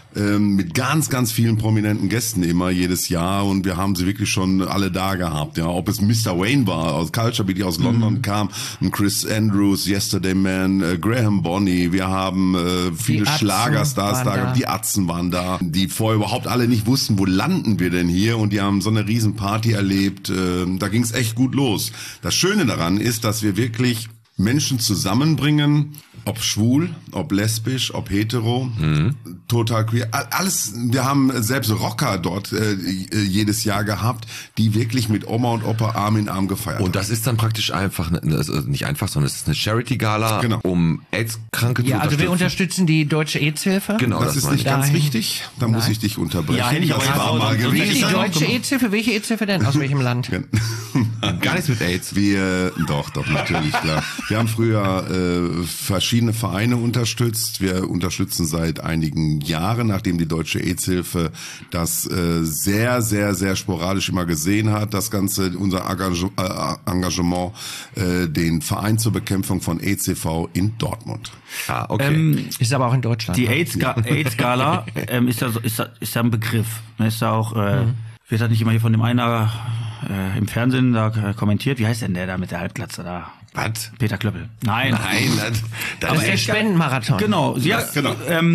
Mit ganz, ganz vielen prominenten Gästen immer jedes Jahr und wir haben sie wirklich schon alle da gehabt. Ja, ob es Mr. Wayne war aus Culture, die aus London kam, ein Chris Andrews, Yesterday Man, Graham Bonney. Wir haben viele Atzen Schlagerstars waren da, da. die Atzen waren da, die vorher überhaupt alle nicht wussten, wo landen wir denn hier und die haben so eine riesen Party erlebt. Da ging es echt gut los. Das Schöne daran ist, dass wir wirklich Menschen zusammenbringen, ob schwul, ob lesbisch, ob hetero, total queer, alles. Wir haben selbst Rocker dort jedes Jahr gehabt, die wirklich mit Oma und Opa Arm in Arm gefeiert Und das ist dann praktisch einfach, also nicht einfach, sondern es ist eine Charity-Gala, Genau. um AIDS-Kranke zu Ja, also wir unterstützen. unterstützen die Deutsche AIDS-Hilfe. Genau, Das ist meine nicht ich. ganz Nein. richtig, da muss ich dich unterbrechen. Ja, hätte ich aber das jetzt war auch mal sonst- Die gewesen. Deutsche AIDS-Hilfe, welche AIDS-Hilfe denn? Aus welchem Land? Gar nichts mit AIDS. Doch, natürlich, klar. Wir haben früher verschiedene Vereine unterstützt. Wir unterstützen seit einigen Jahren, nachdem die Deutsche AIDS-Hilfe das sehr, sehr, sehr sporadisch immer gesehen hat, das Ganze, unser Engagement, den Verein zur Bekämpfung von AIDS e.V. in Dortmund. Ah, okay. Ist aber auch in Deutschland. Die ne? AIDS-Gala ist ja ein Begriff. Ist ja auch, wird halt nicht immer hier von dem einer im Fernsehen da kommentiert. Wie heißt denn der da mit der Halbglatze da? Was? Peter Klöppel. Nein. Nein, das Aber ist, der Spendenmarathon. Genau. Ja, genau.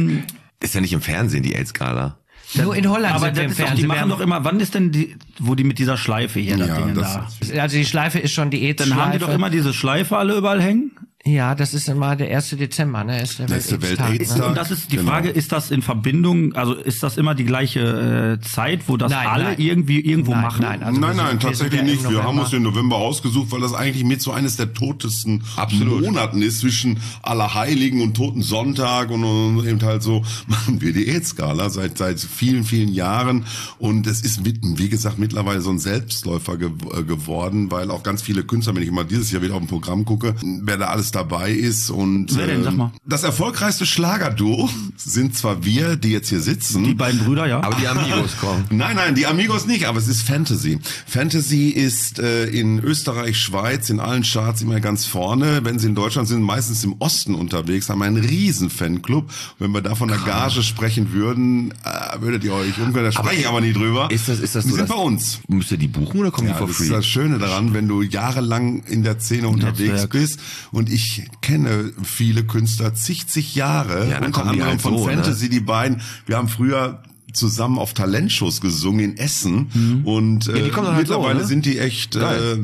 ist ja nicht im Fernsehen, die AIDS-Gala. Nur in Holland aber sind wir im das ist doch, die Fernsehen. machen doch immer, wann ist denn wo die mit dieser Schleife hier das Ja, Ding das da? Also die Schleife ist schon die AIDS-Schleife. Dann haben die doch immer diese Schleife alle überall hängen. Ja, das ist immer der 1. Dezember, ne? Ist der Letzte Welt-AIDS-Tag, Welt-AIDS-Tag. ne? Und das ist die Genau. Frage, ist das in Verbindung, also ist das immer die gleiche Zeit, wo das Nein, alle nein. irgendwie irgendwo Nein, machen? nein, also Nein, wir nein, sind tatsächlich ja im nicht. Wir haben November. uns den November ausgesucht, weil das eigentlich mit so eines der totesten Absolut. Monaten ist zwischen Allerheiligen und Toten Sonntag und eben halt so machen wir die AIDS-Skala seit vielen, vielen Jahren und es ist, wie gesagt, mittlerweile so ein Selbstläufer geworden, weil auch ganz viele Künstler, wenn ich mal dieses Jahr wieder auf ein Programm gucke, wer da alles dabei ist und Wer denn? Sag mal. das erfolgreichste Schlagerduo sind zwar wir, die jetzt hier sitzen. Die beiden Brüder, ja. Aber die Amigos kommen. Nein, die Amigos nicht, aber es ist Fantasy. Fantasy ist in Österreich, Schweiz, in allen Charts immer ganz vorne. Wenn sie in Deutschland sind, meistens im Osten unterwegs, haben einen riesen Fanclub. Wenn wir da von der Gage sprechen würden, würdet ihr euch umgehen. Da spreche ich aber nie drüber. Ist das die so, sind dass- bei uns. Müsst ihr die buchen oder kommen Ja, die for das free? ist das Schöne daran, wenn du jahrelang in der Szene unterwegs Netzwerk. bist und ich kenne viele Künstler, zig Jahre, Ja, dann unter kommen die anderem halt von so, ne? Fantasy, die beiden. Wir haben früher zusammen auf Talentshows gesungen in Essen und die kommen dann halt so, mittlerweile ne? sind die echt,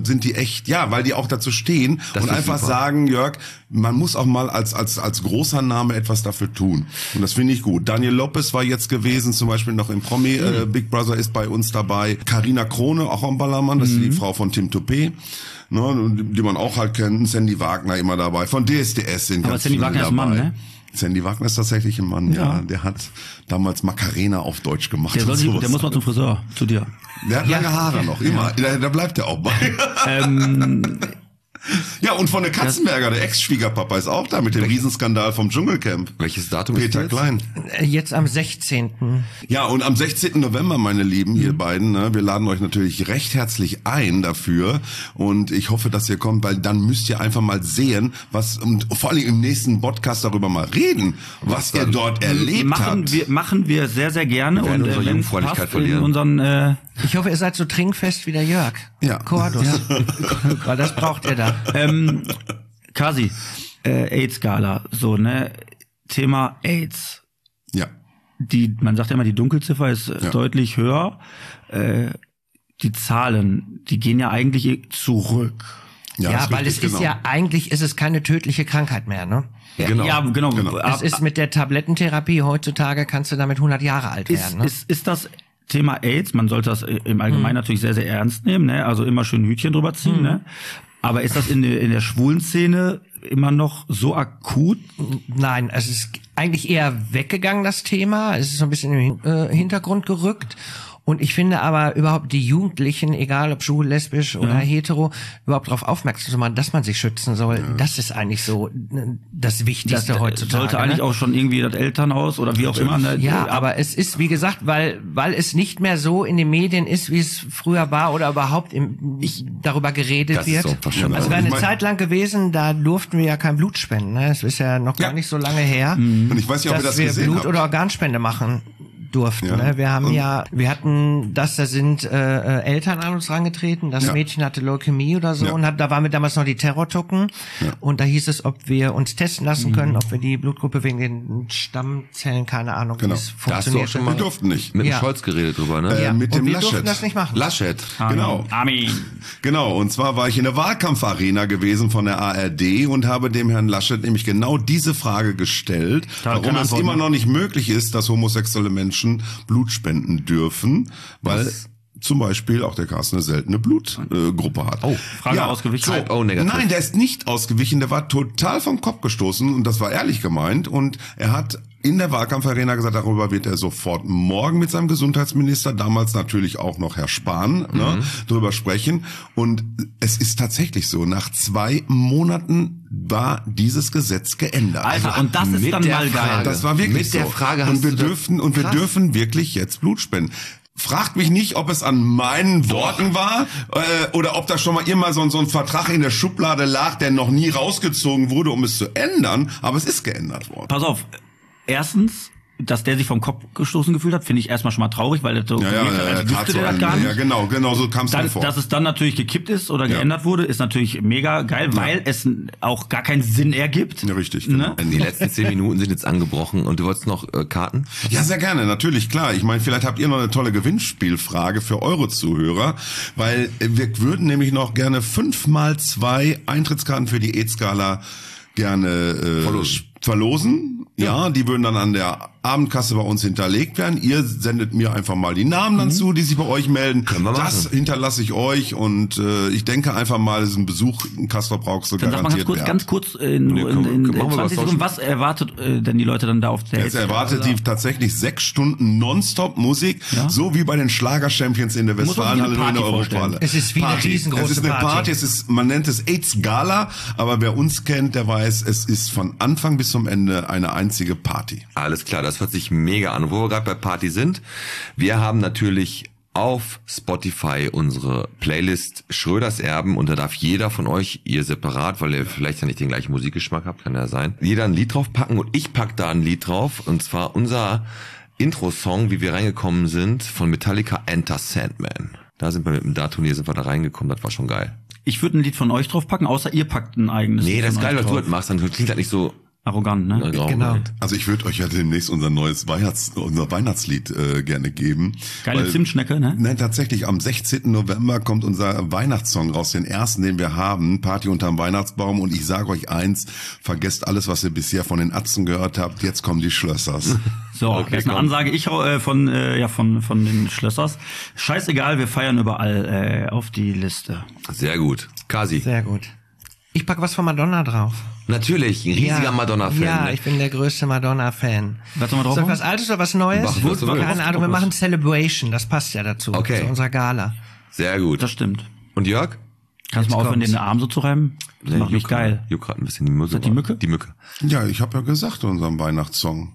ja, weil die auch dazu stehen Das und ist einfach super. sagen, Jörg, man muss auch mal als großer Name etwas dafür tun und das finde ich gut. Daniel Lopez war jetzt gewesen, zum Beispiel noch im Promi Big Brother ist bei uns dabei. Carina Krone, auch am Ballermann, das ist die Frau von Tim Toupé. ne, die man auch halt kennt. Sandy Wagner immer dabei, von DSDS sind Aber ganz Sandy viele Wagner ist dabei. ein Mann, ne? Sandy Wagner ist tatsächlich ein Mann, ja. Der hat damals Macarena auf Deutsch gemacht. Der und muss mal zum Friseur, zu dir. Der hat lange Haare noch, immer. Da bleibt er auch bei. Ja, und von der Katzenberger, der Ex-Schwiegerpapa, ist auch da mit dem Riesenskandal vom Dschungelcamp. Welches Datum Peter ist Klein. Jetzt am 16. Ja, und am 16. November, meine Lieben, ihr beiden, ne, wir laden euch natürlich recht herzlich ein dafür. Und ich hoffe, dass ihr kommt, weil dann müsst ihr einfach mal sehen, was, und vor allem im nächsten Podcast darüber mal reden, was ihr dort erlebt habt. Machen wir sehr, sehr gerne. Wir werden und unsere wenn es Jungfräulichkeit passt, verlieren. in unseren Ich hoffe, ihr seid so trinkfest wie der Jörg. Ja. Cordus. Weil das braucht ihr da. Kasi, AIDS-Gala, so, ne? Thema AIDS. Ja. Man sagt ja immer, die Dunkelziffer ist deutlich höher. Die Zahlen, die gehen ja eigentlich zurück. Ja, ist weil richtig, es ist ja, eigentlich ist es keine tödliche Krankheit mehr, ne? Genau. Ja, genau. Es ist mit der Tablettentherapie heutzutage, kannst du damit 100 Jahre alt werden, ne? Ist das Thema AIDS, man sollte das im Allgemeinen natürlich sehr, sehr ernst nehmen, ne? Also immer schön Hütchen drüber ziehen, ne? Aber ist das in der schwulen Szene immer noch so akut? Nein, es ist eigentlich eher weggegangen, das Thema. Es ist so ein bisschen im Hintergrund gerückt. Und ich finde aber überhaupt die Jugendlichen, egal ob schwul, lesbisch oder hetero, überhaupt darauf aufmerksam zu machen, dass man sich schützen soll. Das ist eigentlich so das Wichtigste heutzutage. Sollte eigentlich auch schon irgendwie das Elternhaus oder wie auch immer. Ne? Ja, aber es ist, wie gesagt, weil es nicht mehr so in den Medien ist, wie es früher war oder überhaupt darüber geredet wird. Also wäre eine Zeit lang gewesen, da durften wir ja kein Blut spenden. Ne? Es ist ja noch gar nicht so lange her, Und ich weiß nicht, ob ihr das dass wir gesehen Blut- habt. oder Organspende machen durften. Ja. Ne? Wir hatten da sind Eltern an uns rangetreten. Das Mädchen hatte Leukämie oder so und da waren wir damals noch die Terrortucken. Und da hieß es, ob wir uns testen lassen können, ob wir die Blutgruppe wegen den Stammzellen, keine Ahnung, wie es Da hast du auch funktioniert. schon mal Wir durften nicht. mit dem Scholz geredet drüber, ne? Mit und dem wir Laschet. durften das nicht machen. Laschet. Genau. Amen. Genau, und zwar war ich in der Wahlkampfarena gewesen von der ARD und habe dem Herrn Laschet nämlich genau diese Frage gestellt, warum es immer noch nicht möglich ist, dass homosexuelle Menschen Blut spenden dürfen, weil zum Beispiel auch der Carsten eine seltene Blutgruppe hat. Oh, Frage ausgewichen. negativ. Nein, der ist nicht ausgewichen, der war total vom Kopf gestoßen und das war ehrlich gemeint und er hat in der Wahlkampfarena gesagt, darüber wird er sofort morgen mit seinem Gesundheitsminister, damals natürlich auch noch Herr Spahn, drüber sprechen. Und es ist tatsächlich so, nach 2 Monaten war dieses Gesetz geändert. Also, und das ist mit dann der mal geil. Frage. Das war wirklich Mit der so. Frage und hast wir du das- dürfen und wir dürfen wirklich jetzt Blut spenden. Fragt mich nicht, ob es an meinen Worten war oder ob da schon mal immer so ein Vertrag in der Schublade lag, der noch nie rausgezogen wurde, um es zu ändern. Aber es ist geändert worden. Pass auf. Erstens, dass der sich vom Kopf gestoßen gefühlt hat, finde ich erstmal schon mal traurig, weil das so Ja, als wüsste der das gar nicht. ja, genau so kam es mir Dann, vor. dass es dann natürlich gekippt ist oder geändert wurde, ist natürlich mega geil, weil es auch gar keinen Sinn ergibt. Ja, richtig, genau. Die letzten 10 Minuten sind jetzt angebrochen und du wolltest noch Karten? Ja, sehr gerne, natürlich, klar. Ich meine, vielleicht habt ihr noch eine tolle Gewinnspielfrage für eure Zuhörer, weil wir würden nämlich noch gerne 5x2 Eintrittskarten für die AIDS-Gala gerne verlosen. Ja, die würden dann an der Abendkasse bei uns hinterlegt werden. Ihr sendet mir einfach mal die Namen dann zu, die sich bei euch melden. Können wir das machen. hinterlasse ich euch und ich denke einfach mal, es ist ein Besuch in Castrop-Rauxel Dann sag mal garantiert wert. ganz kurz in machen wir 20 was Sekunden, was erwartet denn die Leute dann da auf der Es erwartet die tatsächlich 6 Stunden Nonstop Musik, so wie bei den Schlager-Champions in der Muss man sich Westfalenhalle eine in der Party vorstellen. Europahalle. Es ist wie eine riesengroße Es ist eine Party. Party, man nennt es AIDS-Gala, aber wer uns kennt, der weiß, es ist von Anfang bis zum Ende eine einzige Party. Alles klar, das hört sich mega an. Und wo wir gerade bei Party sind, wir haben natürlich auf Spotify unsere Playlist Schröders Erben und da darf jeder von euch, ihr separat, weil ihr vielleicht ja nicht den gleichen Musikgeschmack habt, kann ja sein, jeder ein Lied drauf packen und ich pack da ein Lied drauf und zwar unser Intro-Song, wie wir reingekommen sind, von Metallica, Enter Sandman. Da sind wir mit dem Dart-Turnier sind wir da reingekommen, das war schon geil. Ich würde ein Lied von euch draufpacken, außer ihr packt ein eigenes Nee, Lied das ist von geil, euch was du drauf. das machst, dann klingt das nicht so Arrogant, ne? Genau. Also ich würde euch ja demnächst unser Weihnachtslied gerne geben. Geile Weil- Zimtschnecke, ne? Nein, tatsächlich, am 16. November kommt unser Weihnachtssong raus, den ersten, den wir haben, Party unterm Weihnachtsbaum. Und ich sage euch eins, vergesst alles, was ihr bisher von den Atzen gehört habt, jetzt kommen die Schlössers. So, Okay, das ist eine komm. Ansage ich von den Schlössers. Scheißegal, wir feiern überall auf die Liste. sehr gut. Kasi. Sehr gut. Ich pack was von Madonna drauf. Natürlich, ein riesiger Madonna-Fan. Ja, ne? ich bin der größte Madonna-Fan. Was soll man drauf Soll ich machen? was Altes oder was Neues? Mach, was du willst. Keine Ahnung, wir machen Celebration, das passt ja dazu. Okay. Zu unserer Gala. Sehr gut. Das stimmt. Und Jörg? Kannst du mal aufhören, kommt's. den Arm so zu reiben? Das macht mich geil. Juckt gerade ein bisschen die Mücke. Ist das die Mücke? Die Mücke. Ja, ich habe ja gesagt, unserem Weihnachtssong.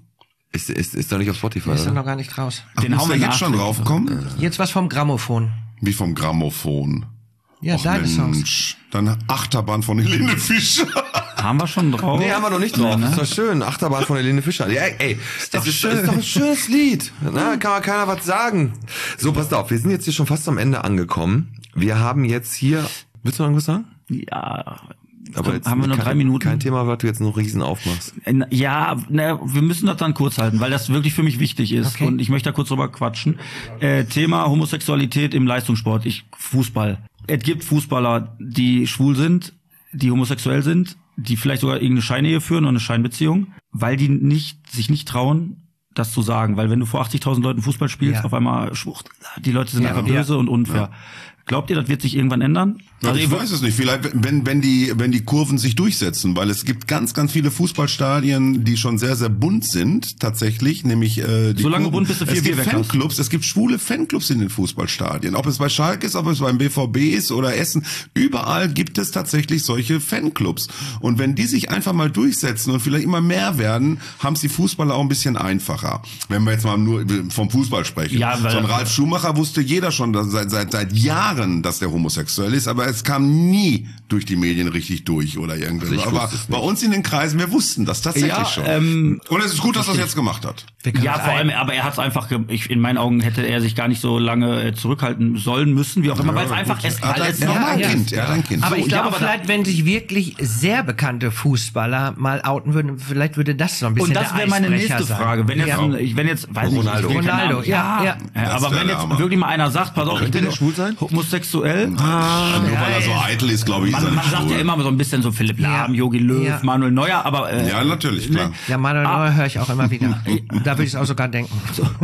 Ist doch nicht auf Spotify, Ist doch oder? noch gar nicht raus. Ach, Den muss hauen der wir jetzt schon nach. draufkommen? Jetzt was vom Grammophon. Wie vom Grammophon. Ja, Och, deine Songs. Mensch. Dann Achterbahn von Helene Fischer. Haben wir schon drauf? Nee, haben wir noch nicht drauf. Nee, ne? Ist doch schön. Achterbahn von Helene Fischer. Ja, ey, ist doch ein schönes Lied. Na, kann man keiner was sagen. So, passt auf. Wir sind jetzt hier schon fast am Ende angekommen. Wir haben jetzt hier, willst du noch irgendwas sagen? Ja. Aber jetzt haben wir noch 3 Minuten? Kein Thema, was du jetzt noch riesen aufmachst. Ja, wir müssen das dann kurz halten, weil das wirklich für mich wichtig ist. Okay. Und ich möchte da kurz drüber quatschen. Thema Homosexualität im Leistungssport. Fußball. Es gibt Fußballer, die schwul sind, die homosexuell sind, die vielleicht sogar irgendeine Scheinehe führen oder eine Scheinbeziehung, weil die sich nicht trauen, das zu sagen. Weil wenn du vor 80.000 Leuten Fußball spielst, Ja. auf einmal schwucht, die Leute sind einfach böse und unfair. Glaubt ihr, das wird sich irgendwann ändern? Also ich weiß es nicht. Vielleicht, wenn die Kurven sich durchsetzen, weil es gibt ganz, ganz viele Fußballstadien, die schon sehr, sehr bunt sind, tatsächlich, nämlich die Solange Kurven. bunt, bis du 4 Es Bier gibt weg hast. Fanclubs, es gibt schwule Fanclubs in den Fußballstadien. Ob es bei Schalke ist, ob es beim BVB ist oder Essen, überall gibt es tatsächlich solche Fanclubs. Und wenn die sich einfach mal durchsetzen und vielleicht immer mehr werden, haben es die Fußballer auch ein bisschen einfacher. Wenn wir jetzt mal nur vom Fußball sprechen. Ja, weil so ein Ralf Schumacher wusste jeder schon seit Jahren, dass der homosexuell ist, aber es kam nie durch die Medien richtig durch oder irgendwas. Also ich Aber wusste es bei nicht. uns in den Kreisen, wir wussten das tatsächlich schon. Und es ist gut, dass er es jetzt gemacht hat. Ja, vor allem, aber er hat es einfach, in meinen Augen hätte er sich gar nicht so lange zurückhalten sollen müssen, wie auch immer, weil es einfach erst Er hat alles ein normal ist. Kind. Er hat ein Kind. Aber ich ja, glaube, aber vielleicht, wenn sich wirklich sehr bekannte Fußballer mal outen würden, vielleicht würde das so ein bisschen Und das der wäre meine Icebrecher nächste sein. Frage. Wenn jetzt, weiß Ronaldo. nicht, ich will keinen Ronaldo, Namen. ja. Aber wär wenn der jetzt Hammer. wirklich mal einer sagt, pass auf, ich Könnte bin der schwul sein? homosexuell. Nur weil er so eitel ist, glaube ich, ist er Man nicht sagt ja schwul. immer so ein bisschen so Philipp Lahm, Ja. Jogi Löw, Ja. Manuel Neuer, aber Ja, natürlich, klar. Ja, Manuel Neuer höre ich auch immer wieder. Da würde ich es auch sogar denken.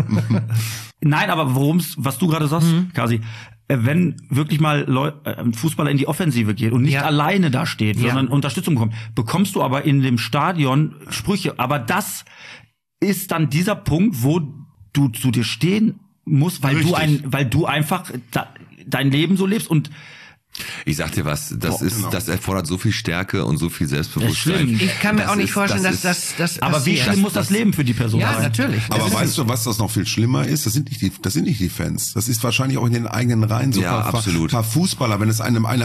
nein, aber was du gerade sagst, Kasi, wenn wirklich mal ein Fußballer in die Offensive geht und nicht Ja. alleine da steht, Ja. sondern Unterstützung bekommt, bekommst du aber in dem Stadion Sprüche. Aber das ist dann dieser Punkt, wo du zu dir stehen musst, weil Richtig. du einfach dein Leben so lebst und Ich sag dir was, das genau. das erfordert so viel Stärke und so viel Selbstbewusstsein. Das ist schlimm. Ich kann mir Das auch nicht ist- vorstellen, das dass das aber wie passiert. schlimm muss das Leben für die Person Ja, sein? natürlich. Aber weißt du, was das noch viel schlimmer ist? Das sind nicht die Fans. Das ist wahrscheinlich auch in den eigenen Reihen so Ja, absolut. paar Fußballer, wenn es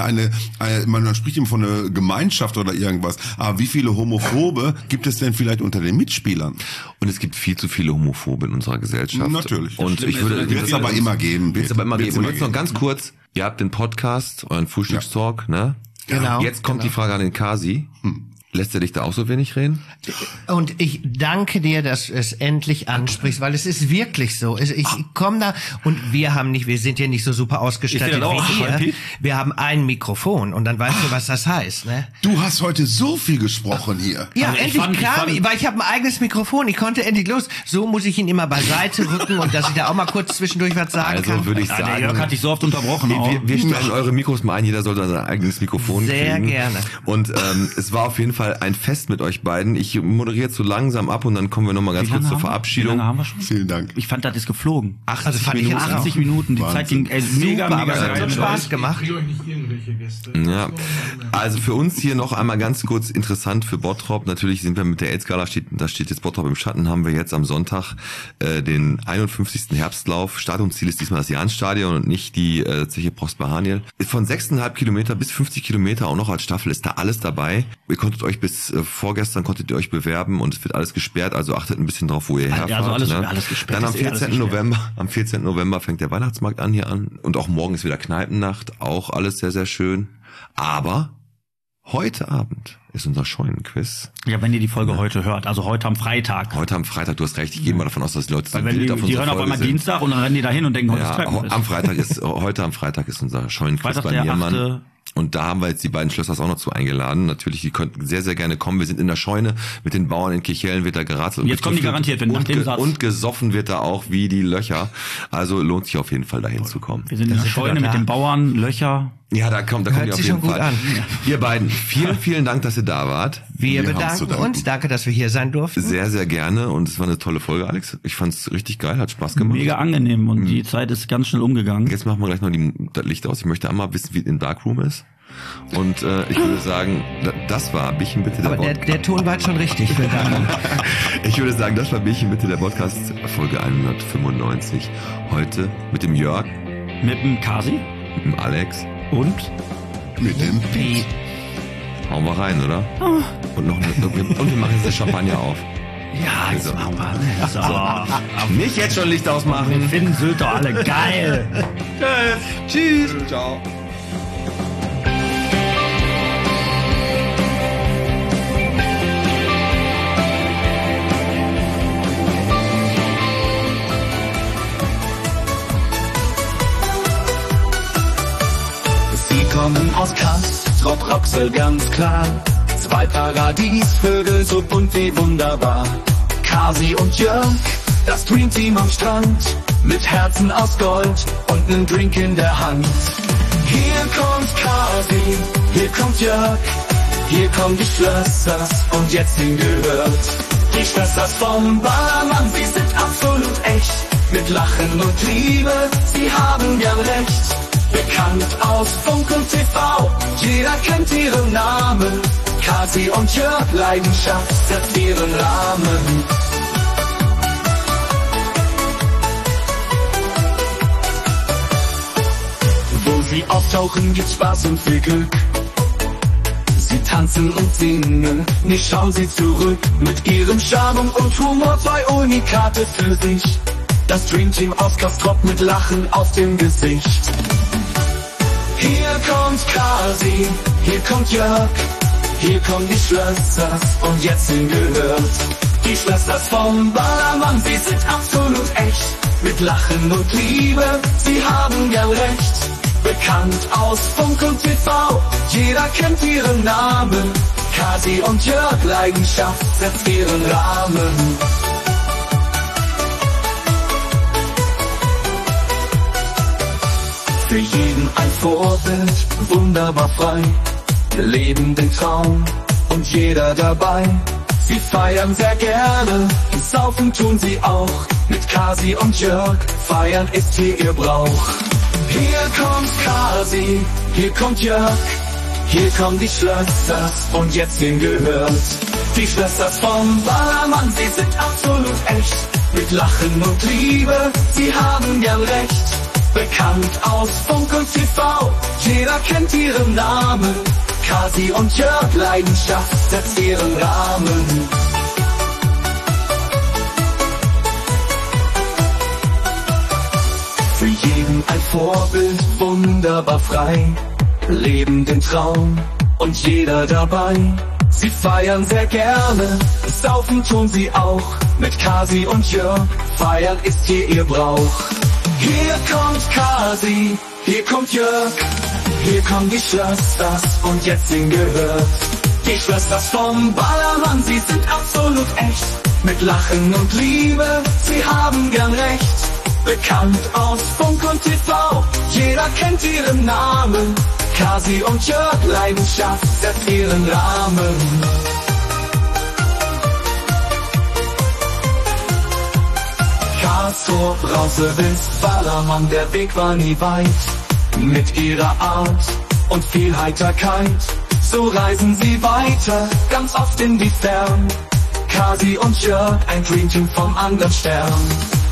man spricht eben von einer Gemeinschaft oder irgendwas. Aber wie viele Homophobe gibt es denn vielleicht unter den Mitspielern? Und es gibt viel zu viele Homophobe in unserer Gesellschaft. Natürlich. Und Schlimme ich würde, ist, Wird es aber immer geben. Wird's aber immer Wird's geben. Und jetzt noch ganz kurz, ihr habt den Podcast, euren Frühstückstalk, ne? Genau. Jetzt kommt die Frage an den Kasi. Lässt er dich da auch so wenig reden? Und ich danke dir, dass du es endlich ansprichst, weil es ist wirklich so. Ich komme da und wir sind hier nicht so super ausgestattet Ich finde das auch, wie ihr. Pete. Wir haben ein Mikrofon und dann weißt du, was das heißt, ne? Du hast heute so viel gesprochen hier. Ja, Also ich endlich fand- kam, weil ich habe ein eigenes Mikrofon. Ich konnte endlich los. So muss ich ihn immer beiseite rücken und dass ich da auch mal kurz zwischendurch was sagen kann. Also würde ich Ja, der Jörg sagen, hat dich so oft unterbrochen. auch. wir stellen eure Mikros mal ein, jeder sollte sein eigenes Mikrofon Sehr kriegen. gerne. Und es war auf jeden Fall ein Fest mit euch beiden. Ich moderiere jetzt so langsam ab und dann kommen wir nochmal ganz kurz zur Wie Verabschiedung. lange haben wir schon? Vielen Dank. Ich fand, das ist geflogen. 80 fand ich Minuten. jetzt auch. 80 Minuten, die Wahnsinn. Zeit ging mega, Super, aber mega es hat geil so mit Spaß euch. gemacht. Ich euch nicht irgendwelche Gäste. Ja, also für uns hier noch einmal ganz kurz interessant für Bottrop. Natürlich sind wir mit der AIDS-Gala, da steht jetzt Bottrop im Schatten, haben wir jetzt am Sonntag den 51. Herbstlauf. Startziel ist diesmal das Jahnstadion und nicht die Zeche Prosper Haniel. Von 6,5 Kilometer bis 50 Kilometer auch noch als Staffel ist da alles dabei. Ihr konntet euch bis vorgestern konntet ihr euch bewerben und es wird alles gesperrt, also achtet ein bisschen drauf, wo ihr herfahrt. also alles- ne? alles gesperrt, Dann am ist eh alles 14. gesperrt. Am 14. November fängt der Weihnachtsmarkt hier an und auch morgen ist wieder Kneipennacht, auch alles sehr, sehr schön. Aber heute Abend ist unser Scheunenquiz. Ja, wenn ihr die Folge heute hört, also heute am Freitag. Heute am Freitag, du hast recht, ich gehe mal davon aus, dass die Leute so Weil wenn wild die auf hören unsere auf Folge einmal sind. Dienstag und dann rennen die da hin und denken, heute ist Ja, Kneipenfest. heute am Freitag ist unser Scheunenquiz Freitag, bei der Niermann. 8. Und da haben wir jetzt die beiden Schlössers auch noch zu eingeladen. Natürlich, die könnten sehr, sehr gerne kommen. Wir sind in der Scheune mit den Bauern in Kirchhellen, wird da geratelt. Jetzt kommen die garantiert, wenn nach dem Satz. Und gesoffen wird da auch wie die Löcher. Also lohnt sich auf jeden Fall dahin zu kommen. Wir sind in der Scheune mit den Bauern, Löcher. Ja, da kommt ihr auf jeden Fall an. Ihr beiden, vielen Dank, dass ihr da wart. Wir bedanken uns. Danke, dass wir hier sein durften. Sehr, sehr gerne. Und es war eine tolle Folge, Alex. Ich fand's richtig geil, hat Spaß gemacht. Mega angenehm und die Zeit ist ganz schnell umgegangen. Jetzt machen wir gleich noch das Licht aus. Ich möchte einmal wissen, wie es im Darkroom ist. Und ich würde sagen, das war Bierchen bitte der Podcast. Aber der Ton war schon richtig. Ich würde sagen, das war Bierchen bitte der Podcast, Folge 195. Heute mit dem Jörg. Mit dem Kasi. Mit dem Alex. Und? Mit dem Piet. Hauen wir rein, oder? Oh. Und wir machen jetzt das Champagner auf. Ja, jetzt machen wir. So. Nicht jetzt schon Licht ausmachen. Wir finden Sylt doch alle geil. Tschüss. Ciao. Kommen aus Kastrop Rauxel ganz klar. 2 Paradiesvögel, so bunt wie wunderbar. Kasi und Jörg, das Dreamteam am Strand. Mit Herzen aus Gold und nem Drink in der Hand. Hier kommt Kasi, hier kommt Jörg. Hier kommen die Schlössers und jetzt den gehört. Die Schlössers vom Ballermann, sie sind absolut echt. Mit Lachen und Liebe, sie haben gern recht. Bekannt aus Funk und TV, jeder kennt ihren Namen. Kasi und Jörg, Leidenschaft setzt ihren Rahmen. Wo sie auftauchen, gibt's Spaß und viel Glück. Sie tanzen und singen, nicht schauen sie zurück. Mit ihrem Charme und Humor 2 Unikate für sich. Das Dreamteam aus Kastrop mit Lachen auf dem Gesicht. Hier kommt Kasi, hier kommt Jörg, hier kommen die Schlössers und jetzt sind gehört. Die Schlössers vom Ballermann, sie sind absolut echt. Mit Lachen und Liebe, sie haben gern recht. Bekannt aus Funk und TV, jeder kennt ihren Namen. Kasi und Jörg, Leidenschaft setzt ihren Rahmen. Für jeden ein Vorbild, wunderbar frei. Leben den Traum und jeder dabei. Sie feiern sehr gerne, saufen tun sie auch. Mit Kasi und Jörg, feiern ist hier ihr Brauch. Hier kommt Kasi, hier kommt Jörg. Hier kommen die Schlössers und jetzt den gehört. Die Schlössers vom Ballermann, sie sind absolut echt. Mit Lachen und Liebe, sie haben gern recht. Bekannt aus Funk und TV, jeder kennt ihren Namen. Kasi und Jörg, Leidenschaft setzt ihren Rahmen. Für jeden ein Vorbild, wunderbar frei. Leben den Traum und jeder dabei. Sie feiern sehr gerne, saufen tun sie auch. Mit Kasi und Jörg, feiern ist hier ihr Brauch. Hier kommt Kasi, hier kommt Jörg, hier kommen die Schlössers und jetzt sind gehört. Die Schlössers vom Ballermann, sie sind absolut echt. Mit Lachen und Liebe, sie haben gern recht. Bekannt aus Funk und TV, jeder kennt ihren Namen. Kasi und Jörg, Leidenschaft setzt ihren Rahmen. Kastrop, Rauxel-Wilz, Ballermann, der Weg war nie weit. Mit ihrer Art und viel Heiterkeit, so reisen sie weiter, ganz oft in die Fern. Kasi und Jörg, ein Dreamteam vom anderen Stern.